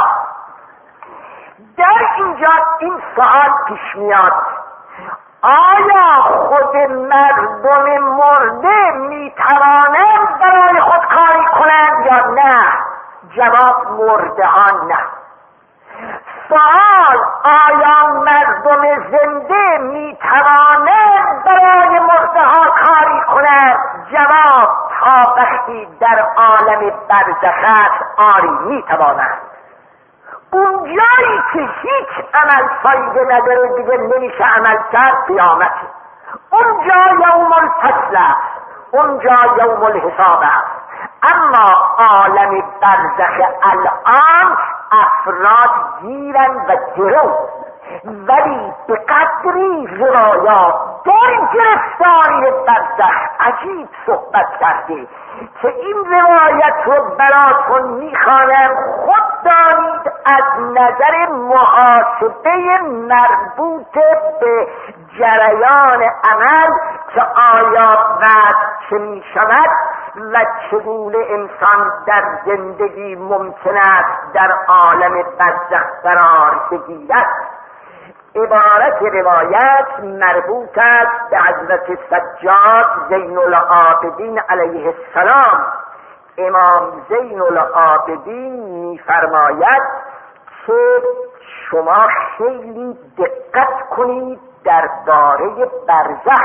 A: در اینجا این سوال پیش میاد آیا خود مردم مرده می توانند برای خود کاری کنند یا نه؟ جواب مرده ها نه. سوال آیا مردم زنده میتوانند برای مرده ها کاری کنند؟ جواب تا وقتی در عالم برزخ است آری میتوانند. اون جایی که هیچ عمل فایده نداره دیگه نمیشه عمل کرد قیامت. اونجا یوم الفصل است، اونجا یوم الحساب است. اما عالم برزخ الان افراد گیرن و گرو، ولی به قدری روایات در گرفتاری برزخ عجیب صحبت کرده که این روایت رو براتون میخوانم. خود دانید از نظر محاسبه مربوط به جریان عمل که آیا بعد چه میشود و چگونه انسان در زندگی ممکن است در عالم برزخ قرار بگیرد. عبارت روایت مربوط است به حضرت سجاد زین العابدین علیه السلام. امام زین العابدین میفرماید که شما خیلی دقت کنید درباره برزخ،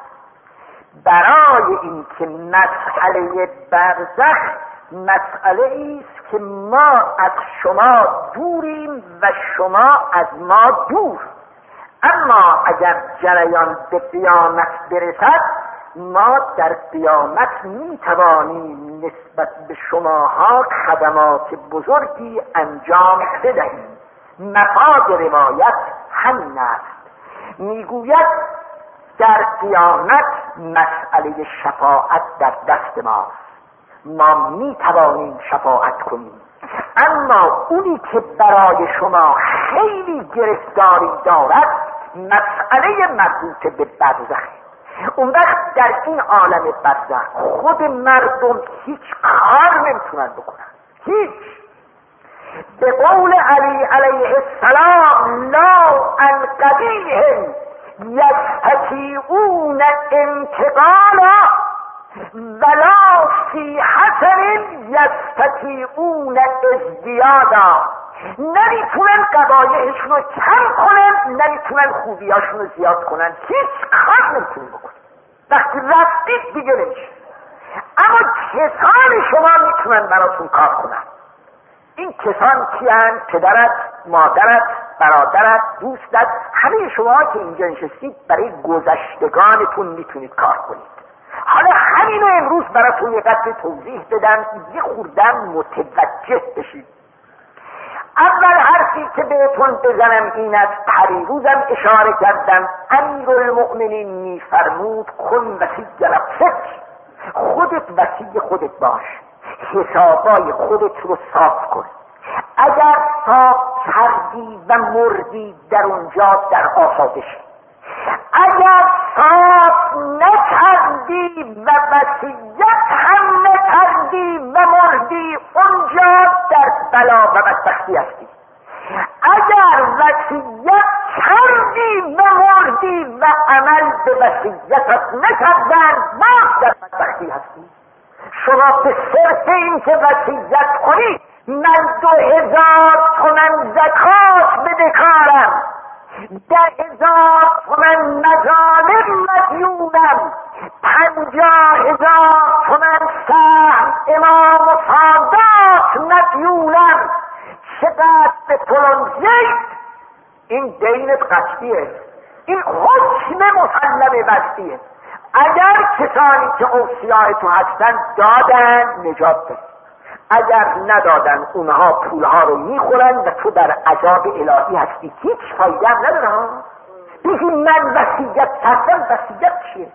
A: برای اینکه مسئله برزخ مسئله است که ما از شما دوریم و شما از ما دور. اما اگر جریان به قیامت برسد ما در قیامت می-توانیم نسبت به شماها خدمات بزرگی انجام بدهیم. مفاد روایت همین است. میگوید در قیامت مسئله شفاعت در دست ماست، ما می-توانیم شفاعت کنیم. اما اونی که برای شما خیلی گرفتاری دارد مسئله مربوط به برزخه. اون وقت در این عالم برزخ خود مردم هیچ کار نمیتونن بکنن، هیچ. به قول علی علیه السلام لا ان قبیهم یستطیعون انتقالا ولا فی حسن یستطیعون ازدیادا. نمیتونن قبایحشون رو کم کنن، نمیتونن خوبیاشون رو زیاد کنن، هیچ کار نمیتونن بکنن. وقتی رفتید دیگه نمیشه. اما کسان شما میتونن براتون کار کنن. این کسان کیان؟ پدرت، مادرت، برادرت، دوستت، همه شما که اینجا نشستید برای گذشتگانتون میتونید کار کنید. حالا همینو امروز براتون یه قدر توضیح بدم یه خوردم متوجه بشید. اول حرفی که بهتون بزنم این است، پریروزم اشاره کردم امیرالمؤمنین میفرمود کن وسی نفسک، خودت وسی خودت باش، حسابای خودت رو صاف کن. اگر صاف کردی و مردی در اونجا در آسایش، اگر صاف نکردی و وصیت هم نکردی و مردی اونجا در بلا و بدبختی هستی. اگر وصیت کردی و مردی و عمل به وصیتت نکردن باز در بدبختی هستی. شما به صرف این که وصیت کنی من دو هزار تومن زکات بدهکارم، ده هزار تومن مظالم مدیونم، پنجاه هزار تومن سهم امام و سادات مدیونم، چقدر به فلان زید، این دینت قطعیه، این حکم مسلم بستیه. اگر کسانی که اوصیاء تو هستن دادن نجات بده، اگر ندادن اونها پولها رو میخورن و تو در عذاب الهی هستی. هیچ فایده هم نداره. بگی من وصیت کردم، وصیت چیه؟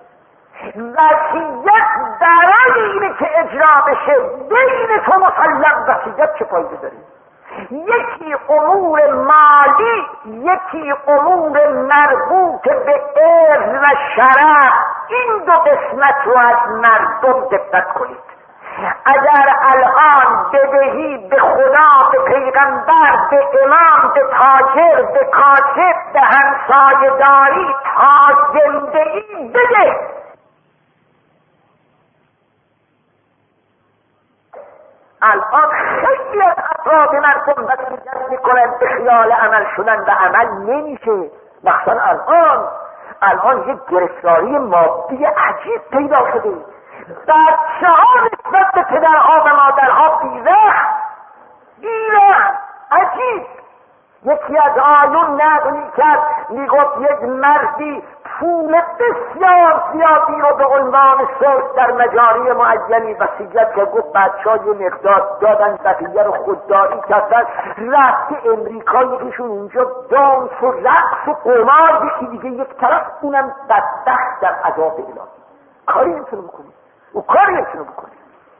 A: وصیت برای اینه که اجرا بشه، بین تو مسلم وصیت چه فایده داره؟ یکی امور مالی، یکی امور مربوط به ارث و شرف. این دو قسمت رو از مردم دقت کنید. اگر الان بدهی به خدا، به پیغمبر، به امام، به تاجر، به کاتب، به همسایه‌داری تا زندگی بده، الان خیلی از افراد مردم وسیلت میکنن به خیال عمل شدن و عمل نمیشه. مثلا الان الان یک گرفتاری مادی عجیب پیدا شده. بچه ها نسبت به پدرها و مادرها بی‌رحم بی‌رحم عجیب. یکی از آیون نقل کرد، میگفت یک مردی پول بسیار زیادی رو به عنوان صرف در مجاری معینی وصیت کرد. گفت بچه‌ها یه مقدار دادن، بقیه رو خودداری کردن. رفت امریکا، یکیشون اونجا دانس و رقص و قمار، یکی دیگه یک طرف، اونم بدبخت در عذاب الهی. کاری نمیتونه بکنه، او کاری نمیتونه بکنه.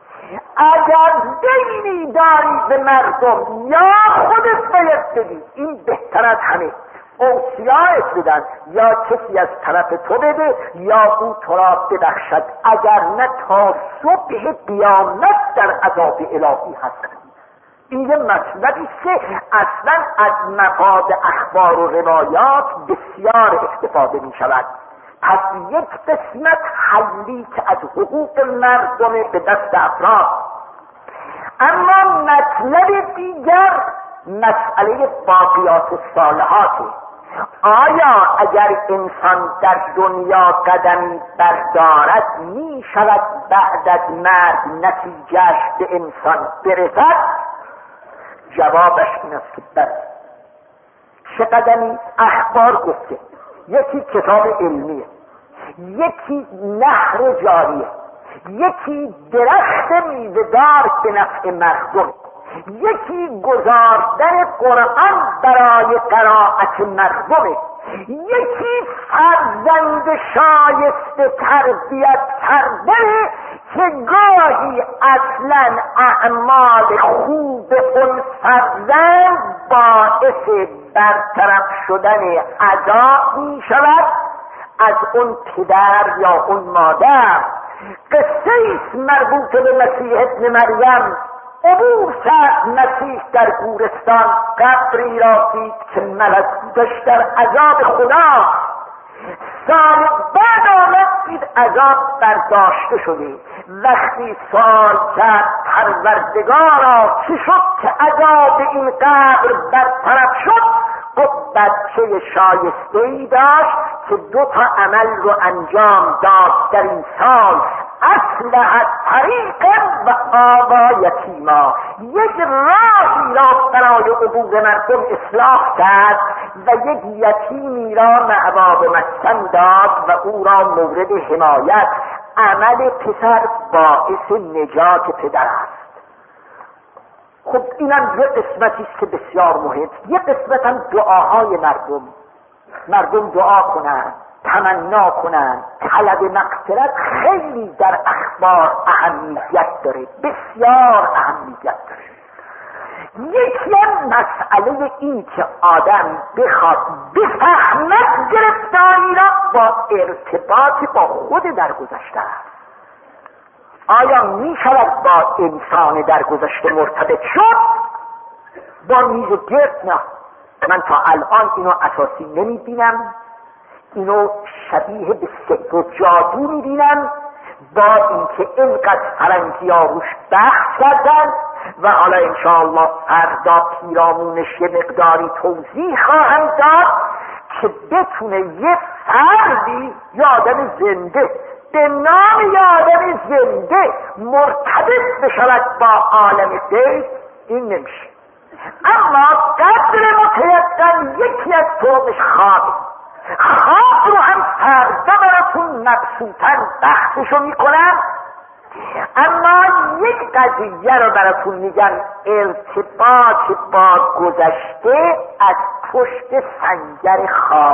A: اگر دینی داری به مردم یا خودت باید بدی، این بهتر از همه. اوصیایت بدن یا کسی از طرف تو بده یا او تو را ببخشد، اگر نه تا صبح قیامت در عذاب الهی هست. این یه مطلبی که اصلا از مفاد اخبار و روایات بسیار استفاده می شود. پس یک قسمت حلی که از حقوق مردم به دست افراد. اما مطلب دیگر مسئله باقیات الصالحات. آیا اگر انسان در دنیا قدمی بردارد می شود بعد از مرگ نتیجهش به انسان برسد؟ جوابش این است که بله. چه قدمی؟ اخبار گفته، یکی کتاب علمیه، یکی نهر جاریه، یکی درخت میوه‌دار به نفع مردم، یکی گذاردن قرآن برای قرائت مردمه، یکی فرزند شایسته تربیت کردنه که گاهی اصلا اعمال خوب اون فرزند باعث برطرف شدن عذاب می شود از اون پدر یا اون مادر. قصه ایست مربوط به مسیح ابن مریم. عبور کرد مسیح در گورستان، قبری را دید که ملکوتش در عذاب خدا. سال بعد آمد دید عذاب برداشته شده. وقتی سوال کرد پروردگارا چی شد که عذاب این قبر برطرف شد؟ گفت بچه شایسته ای داشت که دو تا عمل رو انجام داد در این سال. اصلح طریق و آوا یتیما، یک راهی را برای عبور مردم اصلاح کرد و یک یتیمی را مأوا و مسکن داد و او را مورد حمایت. عمل پسر باعث نجات پدر است. خب اینم یه قسمتی است که بسیار مهم. یه قسمت هم دعاهای مردم. مردم دعا کنند، تمنا کنند، طلب مغفرت خیلی در اخبار اهمیت داره، بسیار اهمیت داره. یکی هم مسئله این که آدم بخواد بفهمد گرفتاری را با ارتباط با خود درگذشته است. آیا می شود با انسان درگذشته مرتبط شد؟ با میز گرد نه. من تا الان اینو اساسی نمی بینم. اینو شبیه به سحر و جادو می بینم، با اینکه اینقدر فرنگی ها روش بحث کردن و حالا انشاءالله فردا پیرامونش یه مقداری توضیح خواهم داد که بتونه یه فردی یا آدم زنده به نام یا آدم زنده مرتبط بشود با عالم غیب. این نمیشه. اما قدر متیقن یکی از طرقش خوابه. خواب رو هم فردا براتون مبسوطن بحثشو میکنم، اما یک قضیه رو براتون میگن. ارتباط با گذشته از پشت سنگر خواب.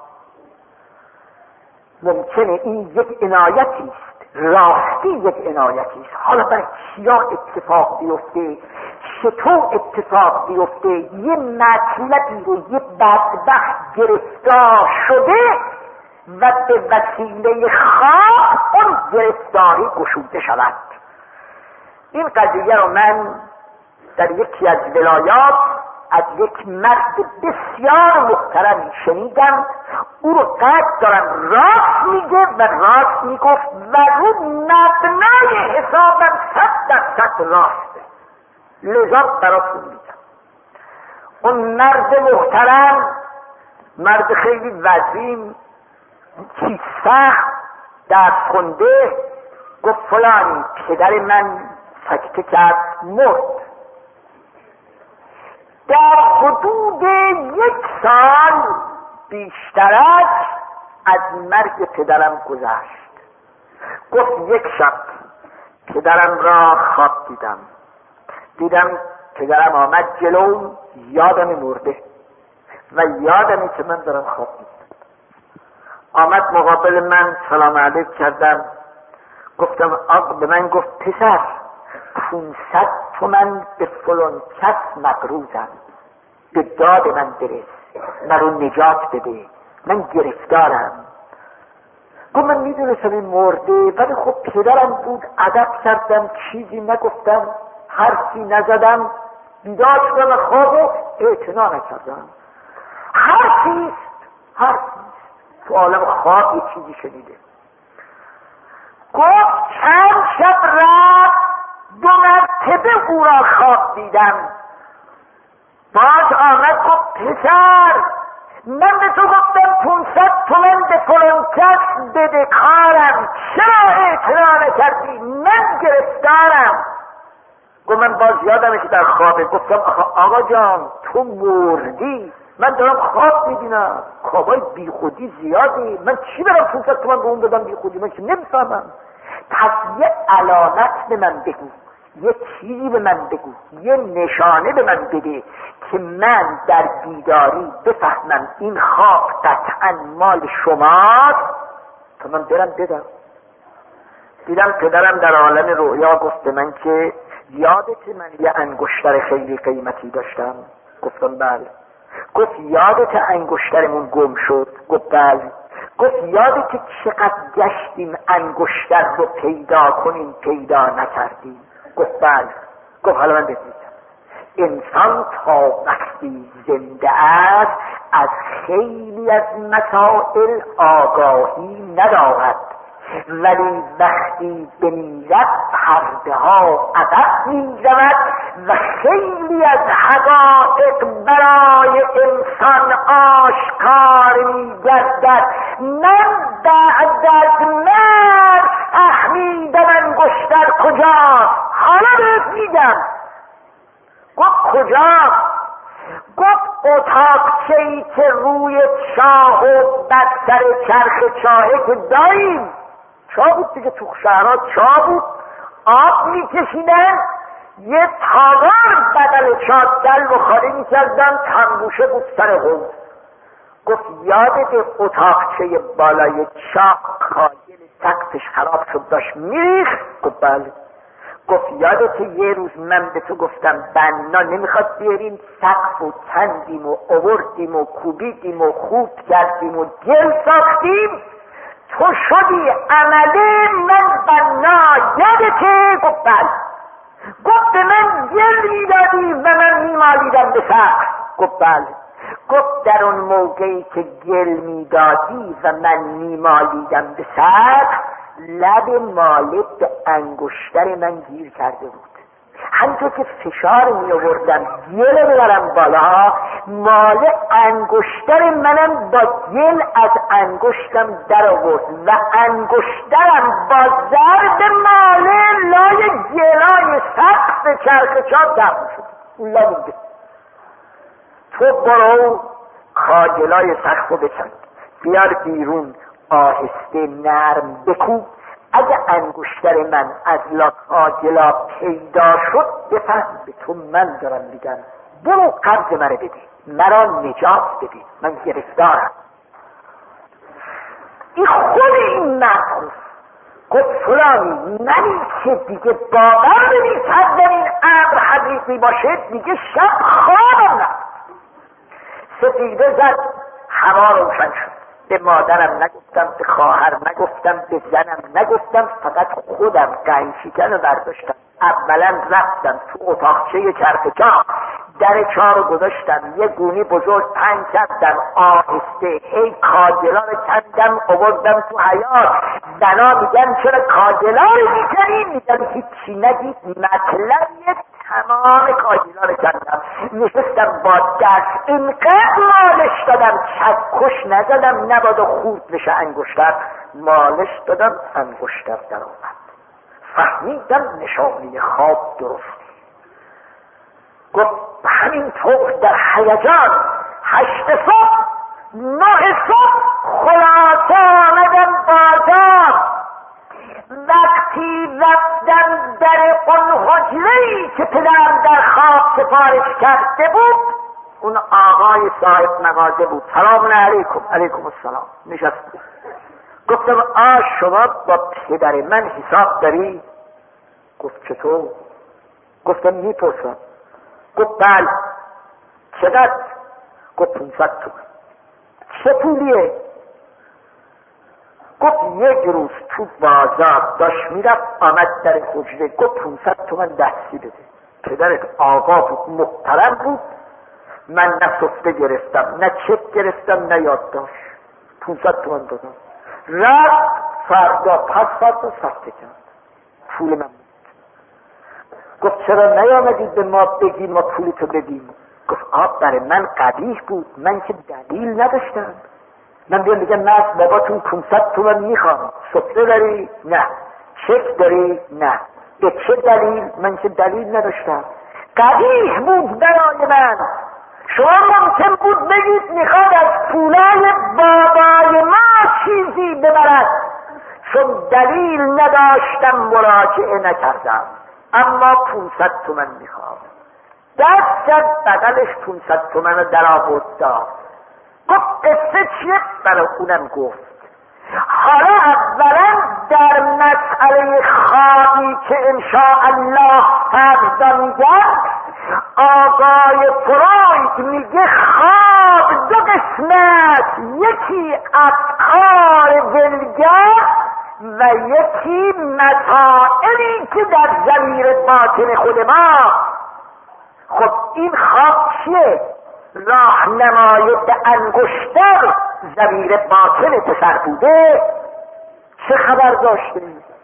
A: ممکنه این یک عنایتی است، راستی یک عنایتی است. حالا برای چیا اتفاق بیفته، چطور اتفاق بیفته؟ یه مطلبی رو یه بدبخت گرفتار شده و به وسیله خواب اون گرفتاری گشوده شود. این قضیه رو من در یکی از ولایات از یک مرد بسیار محترمی شنیدم. او رو قد دارم، راست میگه و راست میگفت و رو مبنای حسابم صد درصد راسته. لذا براتون میگم. اون مرد محترم، مرد خیلی وزین، چی سخت درس خونده، گفت فلانی پدر من سکته کرد مرد. در حدود یک سال بیشترش از مرگ پدرم گذشت. گفت یک شب پدرم را خواب دیدم دیدم پدرم آمد جلو، یادم مرده و یادمی که من دارم خواب میدم. آمد مقابل من، سلام علیک کردم، گفتم آقا، به من گفت پسر پونصد تومن به فلان کس مقروضم، به داد من برس، مرا نجات بده، من گرفتارم. گفت من میدونستم این مرده، ولی خب پدرم بود، ادب کردم، چیزی نگفتم، حرفی نزدم، بیدار شدم خواب اعتنا نکردم. حرفیست حرفیست تو عالم خواب یه چیزی شنیده. گفت چند شب رفت، دو مرتبه او را خواب دیدم. باز آمد گفت پسر من به تو گفتم پونصد تومن به فلان کس بده کارم، چرا اعتنا نکردی؟ من گرفتارم. گفت من باز یادمه که در خوابه گفتم آقا جان تو مردی، من دارم خواب میبینم، خوابای بی خودی زیادی، من چی برم پونصد تومن به اون بدم بی خودی؟ من که نمیفهمم. پس یه علامت به من بگو، یه چیزی به من بگو، یه نشانه به من بده که من در بیداری بفهمم این خواب قطعا مال شماست تا من برم بدم. دیدم پدرم در عالم رؤیا گفت به من که یادت من یه انگشتر خیلی قیمتی داشتم؟ گفتم بله. گفت یادت انگشترمون گم شد؟ گفت بله. گفت یادت که چقدر گشتیم انگشتر رو پیدا کنیم پیدا نکردیم؟ گفت بله. گفت حالا من بگیرم انسان تا وقتی زنده است از خیلی از مسائل آگاهی ندارد، ولی وقتی بمیرد پرده ها عقب می‌رود و خیلی از حقایق برای انسان آشکار می‌گردد. من بعد از مرگ فهمیدم انگشتر کجاست. حالا بهت میگم. گفت کجا؟ گفت اتاقچه‌ای که روی چاه و بر سر چرخ چاهه که داریم، چاه بود دیگه، تو شهرها چاه بود، آب میکشیدن، یه تاغار بدل چاه دل و خالی میکردن، تنبوشه بود سر حوض. گفت یادت اتاقچه بالای چاه کاگل سقفش خراب شد داشت میریخت؟ گفت بله. گفت یادت یه روز من به تو گفتم بنا نمیخواد بیاریم، سقف و کندیم و آوردیم و کوبیدیم و خوب کردیم و گل ساختیم، تو شدی عمله من بنا، یادته؟ گفت بله. گفت به من گل میدادی و من میمالیدم به سقف؟ گفت بله. گفت در اون موقعی که گل میدادی و من میمالیدم به سقف، لب مالک به انگشتر من گیر کرده بود. همینطور که فشار می آوردم گل ببرم بالا، مال انگشتر منم با گل از انگشتم در آورد و انگشترم با ضرب ماله لای گلای سقف چرخ چاب دفن شد. اون لا مونده. تو برو کاگلای سقف رو بکن، بیار بیرون، آهسته نرم بکوب، اگه انگشتر من از لاکاگلا پیدا شد بفهم به تو من دارم میگم برو قرض مرا بده، مرا نجات بده، من گرفتارم. این خود این مرد گفت فلانی منی که دیگه باور نمی‌کرد در این امر حقیقی باشه، دیگه شب خوابم رفت. سفیده زد، هوا روشن شد. به مادرم نگفتم، به خواهر نگفتم، به زنم نگفتم، فقط خودم قنچیکن رو برداشتم. اولا رفتم تو اتاقچه چرخ چاه، در چاه رو گذاشتم، یه گونی بزرگ پنگ کردم، آهسته هی کاگلا رو کندم آوردم تو حیاط. بنا میگن چرا کاگلا رو میکنی؟ میگن هیچی نگید، مطلب یه تمام کاهیلا رو کردم، نشستم با دست اینقدر مالش دادم، چکش نزدم نبادا خورد بشه انگشتر، مالش دادم انگشتر در آمد. فهمیدم نشانی خواب درستی. گفت همینطور در هیجان هشت صبح نه صبح خلاصه آمدم بازار. وقتی رفتم در اون حجره‌ای که پدرم در خواب سفارش کرده بود، اون آقای صاحب مغازه بود. سلام علیکم. علیکم السلام. نشست. گفتم آ شما با پدر من حساب داری؟ گفت چطور؟ گفتم میپرسم. گفت بله. چقدر؟ گفت پونصد تومن. چه پولیه؟ گفت یک روز تو بازار داشت میرفت آمد در حجره، گفت پونصد تومن دستی بده. پدرت آقا بود، محترم بود. من نه سفته گرفتم نه چک گرفتم نه یاد داشت. پونصد تومن دادم. رفت فردا پس فردا سخته کرد. پول من بود. گفت چرا نیامدید به ما بگی ما پولتو بدیم؟ گفت آب برای من قبیح بود، من که دلیل نداشتم. من بیام بگم من از باباتون پونصد تومن میخوام. سفره داری؟ نه. چک داری؟ نه. به چه دلیل؟ من که دلیل نداشتم. قبیح بود برای من. شما ممکن بود بگید میخواد از پولای بابای ما چیزی ببرد. چون دلیل نداشتم مراجعه نکردم. اما پونصد تومن میخوام. دست زد بغلش پونصد تومن رو در آورد داد. گفت قصه چیه؟ برای اونم گفت. حالا اولا در مسئله خوابی که انشاءالله فردا میگم، آقای فروید میگه خواب دو قسمت، یکی افکار ولگر و یکی مسائلی که در ضمیر باطن خود ما. خب این خواب چیه؟ راهنمای به انگشتر ضمیر باطن پسر بوده. چه خبر داشته؟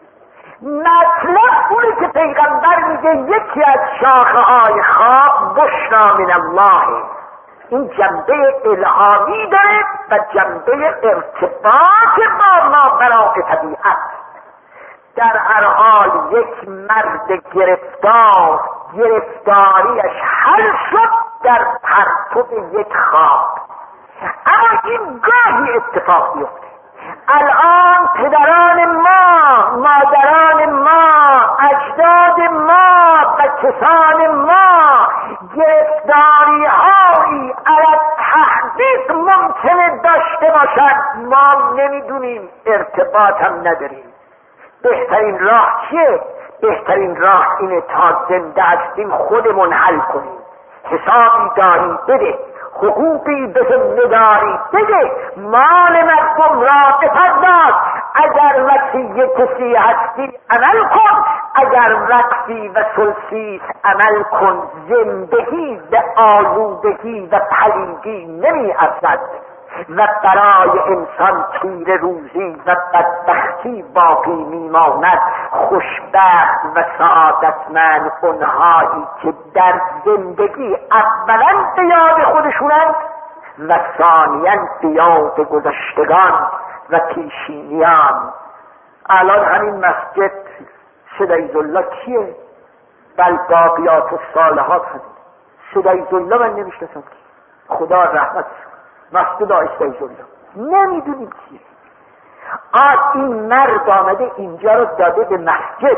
A: مطلب اونه که پیغمبر میگه یکی از شاخه های خواب بشرا من الله، این جنبه الهامی داره و جنبه ارتباط با ما برای طبیعت. در هر حال یک مرد گرفتار گرفتاریش حل شد در پرتو یک خواب. اما این گاهی اتفاق میفته. الان پدران ما، مادران ما، اجداد ما و کسان ما گرفتاری هایی علی تحقیق ممکنه داشته باشد، ما نمیدونیم، ارتباط هم نداریم. بهترین راه چیه؟ بهترین راه اینه تا زنده هستیم خودمون حل کنیم. حسابی داری بده، حقوقی به ذمه داری بده، مال مردم را بپرداز. اگر وصی کسی هستی عمل کن، اگر وقفی و ثلثی عمل کن. زندگی به آلودگی و پلیدی نمی ارزد و برای انسان تیر روزی و بدبختی باقی میماند. خوشبخت و سعادتمند اونهایی که در زندگی اولا به یاد خودشونند و ثانیا به یاد گذشتگان و پیشینیان. الان همین مسجد سدیزالله کیه؟ بل باقیات الصالحات هست. سدیزالله من نمیشناسم، خدا رحمت مسجد آیسیزالله نمیدونیم کیه. آن این مرد آمده اینجا رو داده به مسجد،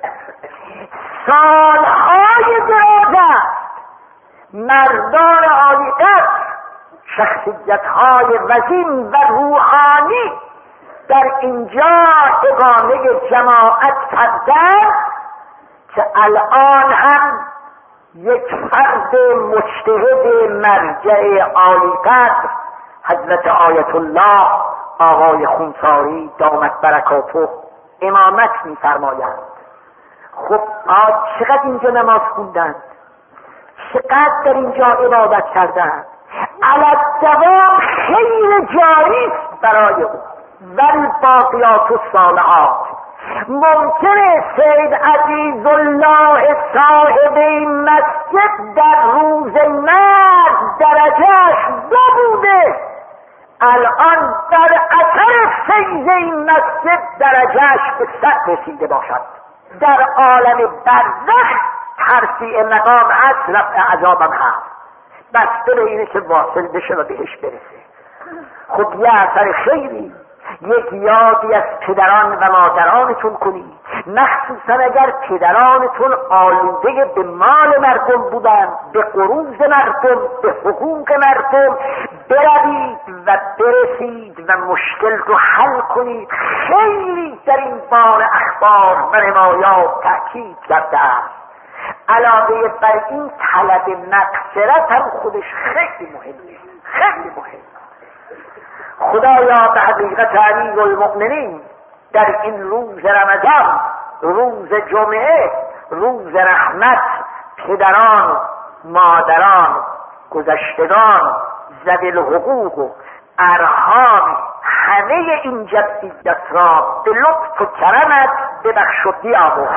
A: سالهای دراز است. مردان عالی‌قدر، شخصیت‌های وزین و روحانی در اینجا اقامه جماعت کردند که الان هم یک فرد مجتهد مرجع عالی‌قدر حضرت آیت الله آقای خونساری دامت برکاته امامت می‌فرمایند. خب چقدر اینجا نماز خوندند، چقدر در اینجا عبادت کردند، علی دوام خیر جاری است برای او. ولی باقیات الصالحات ممکنه سید عزیزالله صاحب این مسجد در روز مرگ درجهش دو بوده، الان در اثر فیض این مسجد درجهش به صد رسیده باشد. در عالم برزخ ترفیع مقام هست، رفع عذابم هست، بسته به اینه که واصل بشه و بهش برسه. خب یه اثر خیری، یک یادی از پدران و مادرانتون کنید، مخصوصا اگر پدرانتون آلوده به مال مردم بودن، به قروض مردم، به حقوق مردم، بروید و برسید و مشکل رو حل کنید. خیلی در این بار اخبار و روایات تأکید کرده است. علاوه بر این طلب مغفرت هم خودش خیلی مهمه، خیلی مهمه. خدایا به حقیقت امیر المؤمنین در این روز رمضان، روز جمعه، روز رحمت، پدران، مادران، گذشتگان، ذوی الحقوق و ارحام، همه این جمعیت را به لطف و کرمت ببخش و بیامرز.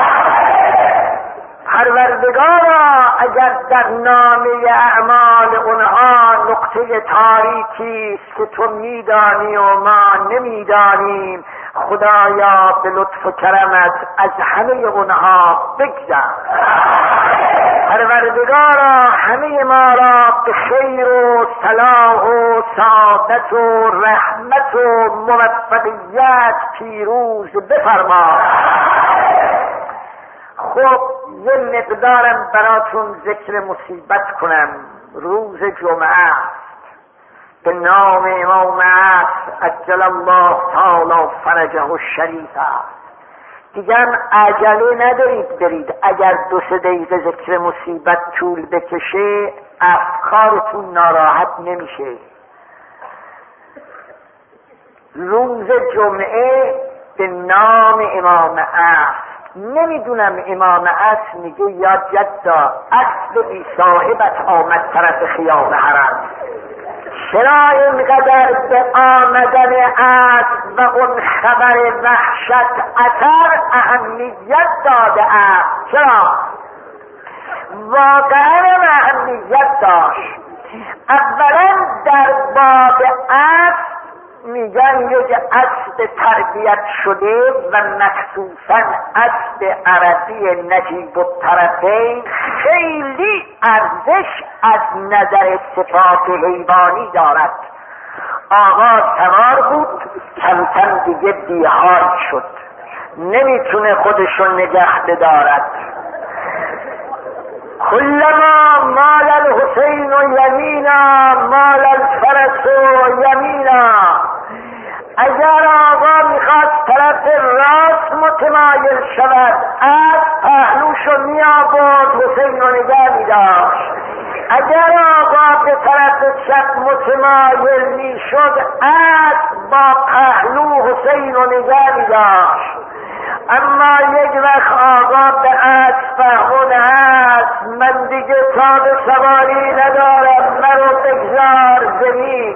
A: پروردگارا اگر در نامه اعمال اونها نقطه تاریکی است که تو میدانی و ما نمیدانیم، خدایا به لطف و کرمت از همه اونها بگذر. پروردگارا همه ما را به خیر و صلاح و سعادت و رحمت و موفقیت پیروز بفرما. خب یه مقدارم براتون ذکر مصیبت کنم. روز جمعه است، به نام امام عصر عجل الله تعالی فرجه الشریف است. دیگه عجله ندارید برید، اگر دو سه دقیقه ذکر مصیبت طول بکشه افکارتون ناراحت نمیشه. روز جمعه به نام امام عصر. نمیدونم امام عصر میگه یا جدا اصل بی صاحبت آمد طرف خیام حرم. چرا اینقدر به آمدن عصر و اون خبر وحشت اثر اهمیت داده است؟ چرا؟ واقعا اهمیت داشت. اولا در باب عصر میگن یک اسب تربیت شده و مخصوصا اسب عربی نجیب الطرفین خیلی ارزش از نظر صفات حیوانی دارد. آقا سوار بود، کم کم دیگه بیحال شد، نمیتونه خودشو نگه بدارد. کلما مال الحسین و یمینا مال الفرس و یمینا. اگر آقا میخواست طرف راست متمایل شود، از پهلوشو میآورد، حسین رو نگه میداشت. اگر آقا به طرف چپ متمایل میشد، از با پهلو حسین رو نگه میداشت. اما یک وقت آقا به اسب فهمون هست، من دیگه تاب سواری ندارم، مرو بگذار زمین.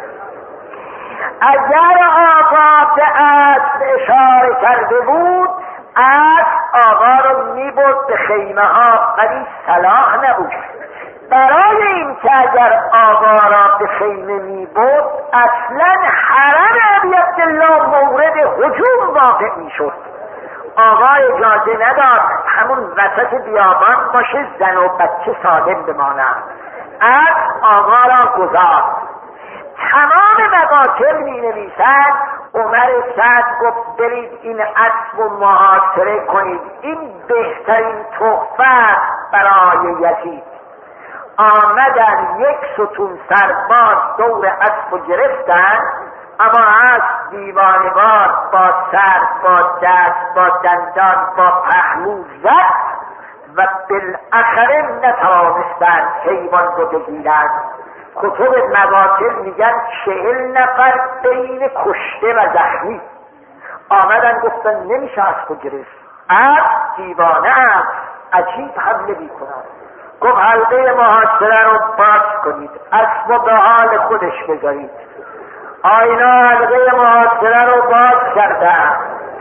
A: اگر آقا به اسب اشاره کرده بود، اسب آقا رو میبرد به خیمه ها، ولی صلاح نبود. برای این که اگر آقا را به خیمه میبرد، اصلا حرم ابی عبدالله مورد هجوم واقع میشد. آقا اجازه نداد همون وسط بیابان باشه، زن و بچه سالم بمانند. از آقا را گذاشت. تمام مقاتل می نویسند عمر سعد گفت برید این اسب و محاصره کنید، این بهترین تحفه برای یزید. آمدن یک ستون سرباز دور اسب گرفتن، اما اسب دیوانه‌وار با سر، با دست، با دندان، با پهلو زد و بالاخره نتوانستند حیوان رو بگیرند. کتب مقاتل میگن چهل نفر بین کشته و زخمی. آمدن گفتن نمیشه اسب گرفت، اسب دیوانه است، عجیب حمله میکنند. گفت حلقه محاصره رو باز کنید، اسب رو به حال خودش بذارید. آینا حلقه محاصره رو باز کردن.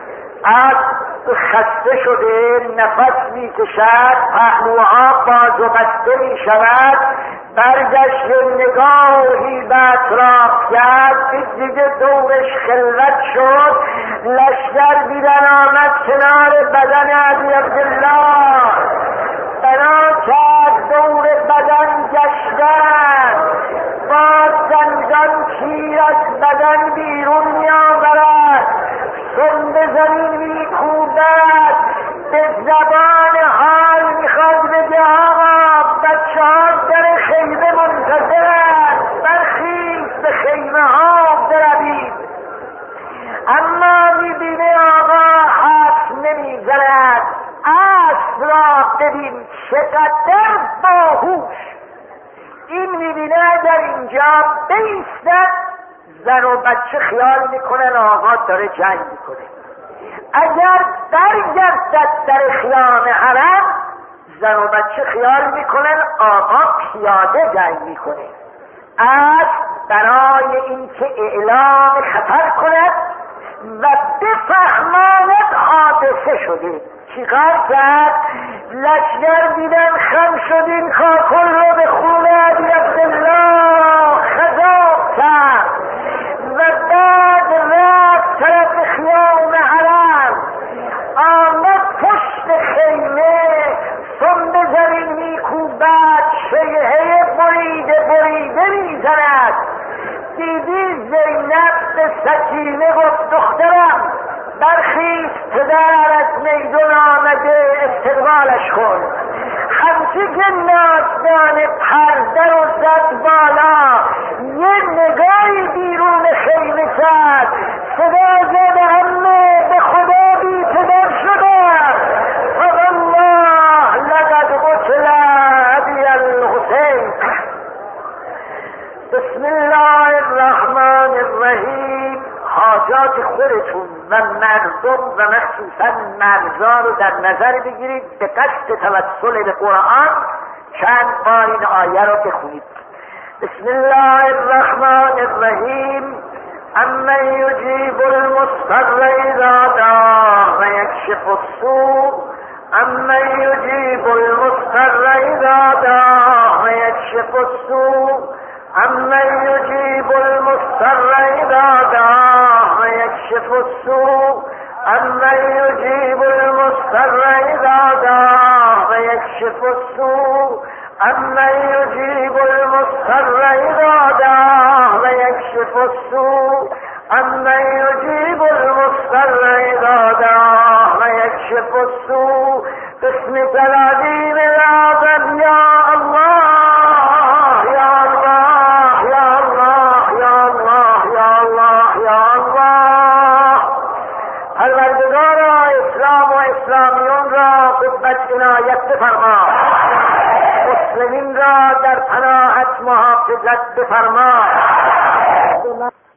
A: از خسته شده نفس می کشد، پهلوها باز و بسته می شود، برگشت نگاهی به اطراف کرد، دیگه دورش خلوت شد، لشکر دیدن آمد کنار بدن ابی عبدالله، بنا کرد دور بدن گشتن، با زنجان تیر از بدن بیرون می آورد، سم به زمین می کوبد، به زبان حال می خواد بگه آقا بچه ها در خیمه منتظرند، برخیز به خیمه ها بروید. اما می بینه آقا حرف نمی زند، اسب را ببین چقدر باهوش، این میبینه اگر اینجا بیستد زن و بچه خیال میکنن آقا داره جنگ میکنه، اگر برگردد در خیام حرم زن و بچه خیال میکنن آقا پیاده جنگ میکنه. اسب برای اینکه اعلام خطر کند و بفهماند حادثه شده چیکار کرد؟ لشکر دیدن خم شدین کاکل رو به خون ابی عبدالله خضاب کرد و بعد رفت طرف خیام حرم، آمد پشت خیمه، سم به زمین میکوبد، شیهه بریده بریده میزند. دیدی زینب به سکینه گفت دخترم برخیز، پدر از میدون آمده استقبالش کن. همچی که نازدان پرده و زد بالا، یه نگاهی بیرون خیمه کرد، صدا زد همه به خدا بی پدر شدم، والله لقد قتل ابی الحسین. بسم الله الرحمن الرحیم. حاجات خودتون و مردم و مخصوصا مرزا رو در نظر بگیرید، به قصد توسل به قرآن چند بار این آیه رو بخونید. بسم الله الرحمن الرحیم. امن یجیب المضطر اذا دعاه و یکشف السوء، امن یجیب المضطر اذا دعاه و یکشف السوء، امن یجیب المضطر اذا دعاه و یکشف السوء، امن یجیب المضطر اذا دعاه و یکشف السوء، امن یجیب المضطر اذا دعاه و یکشف السوء، امن یجیب المضطر اذا دعاه و یکشف السوء. بسمک العظیم الأعظم یا الله یا الله یا الله یا الله یا الله یا الله. پروردگارا اسلام و اسلامیون را قوت عنایت بفرما، مسلمین را در پناهت محافظت بفرما.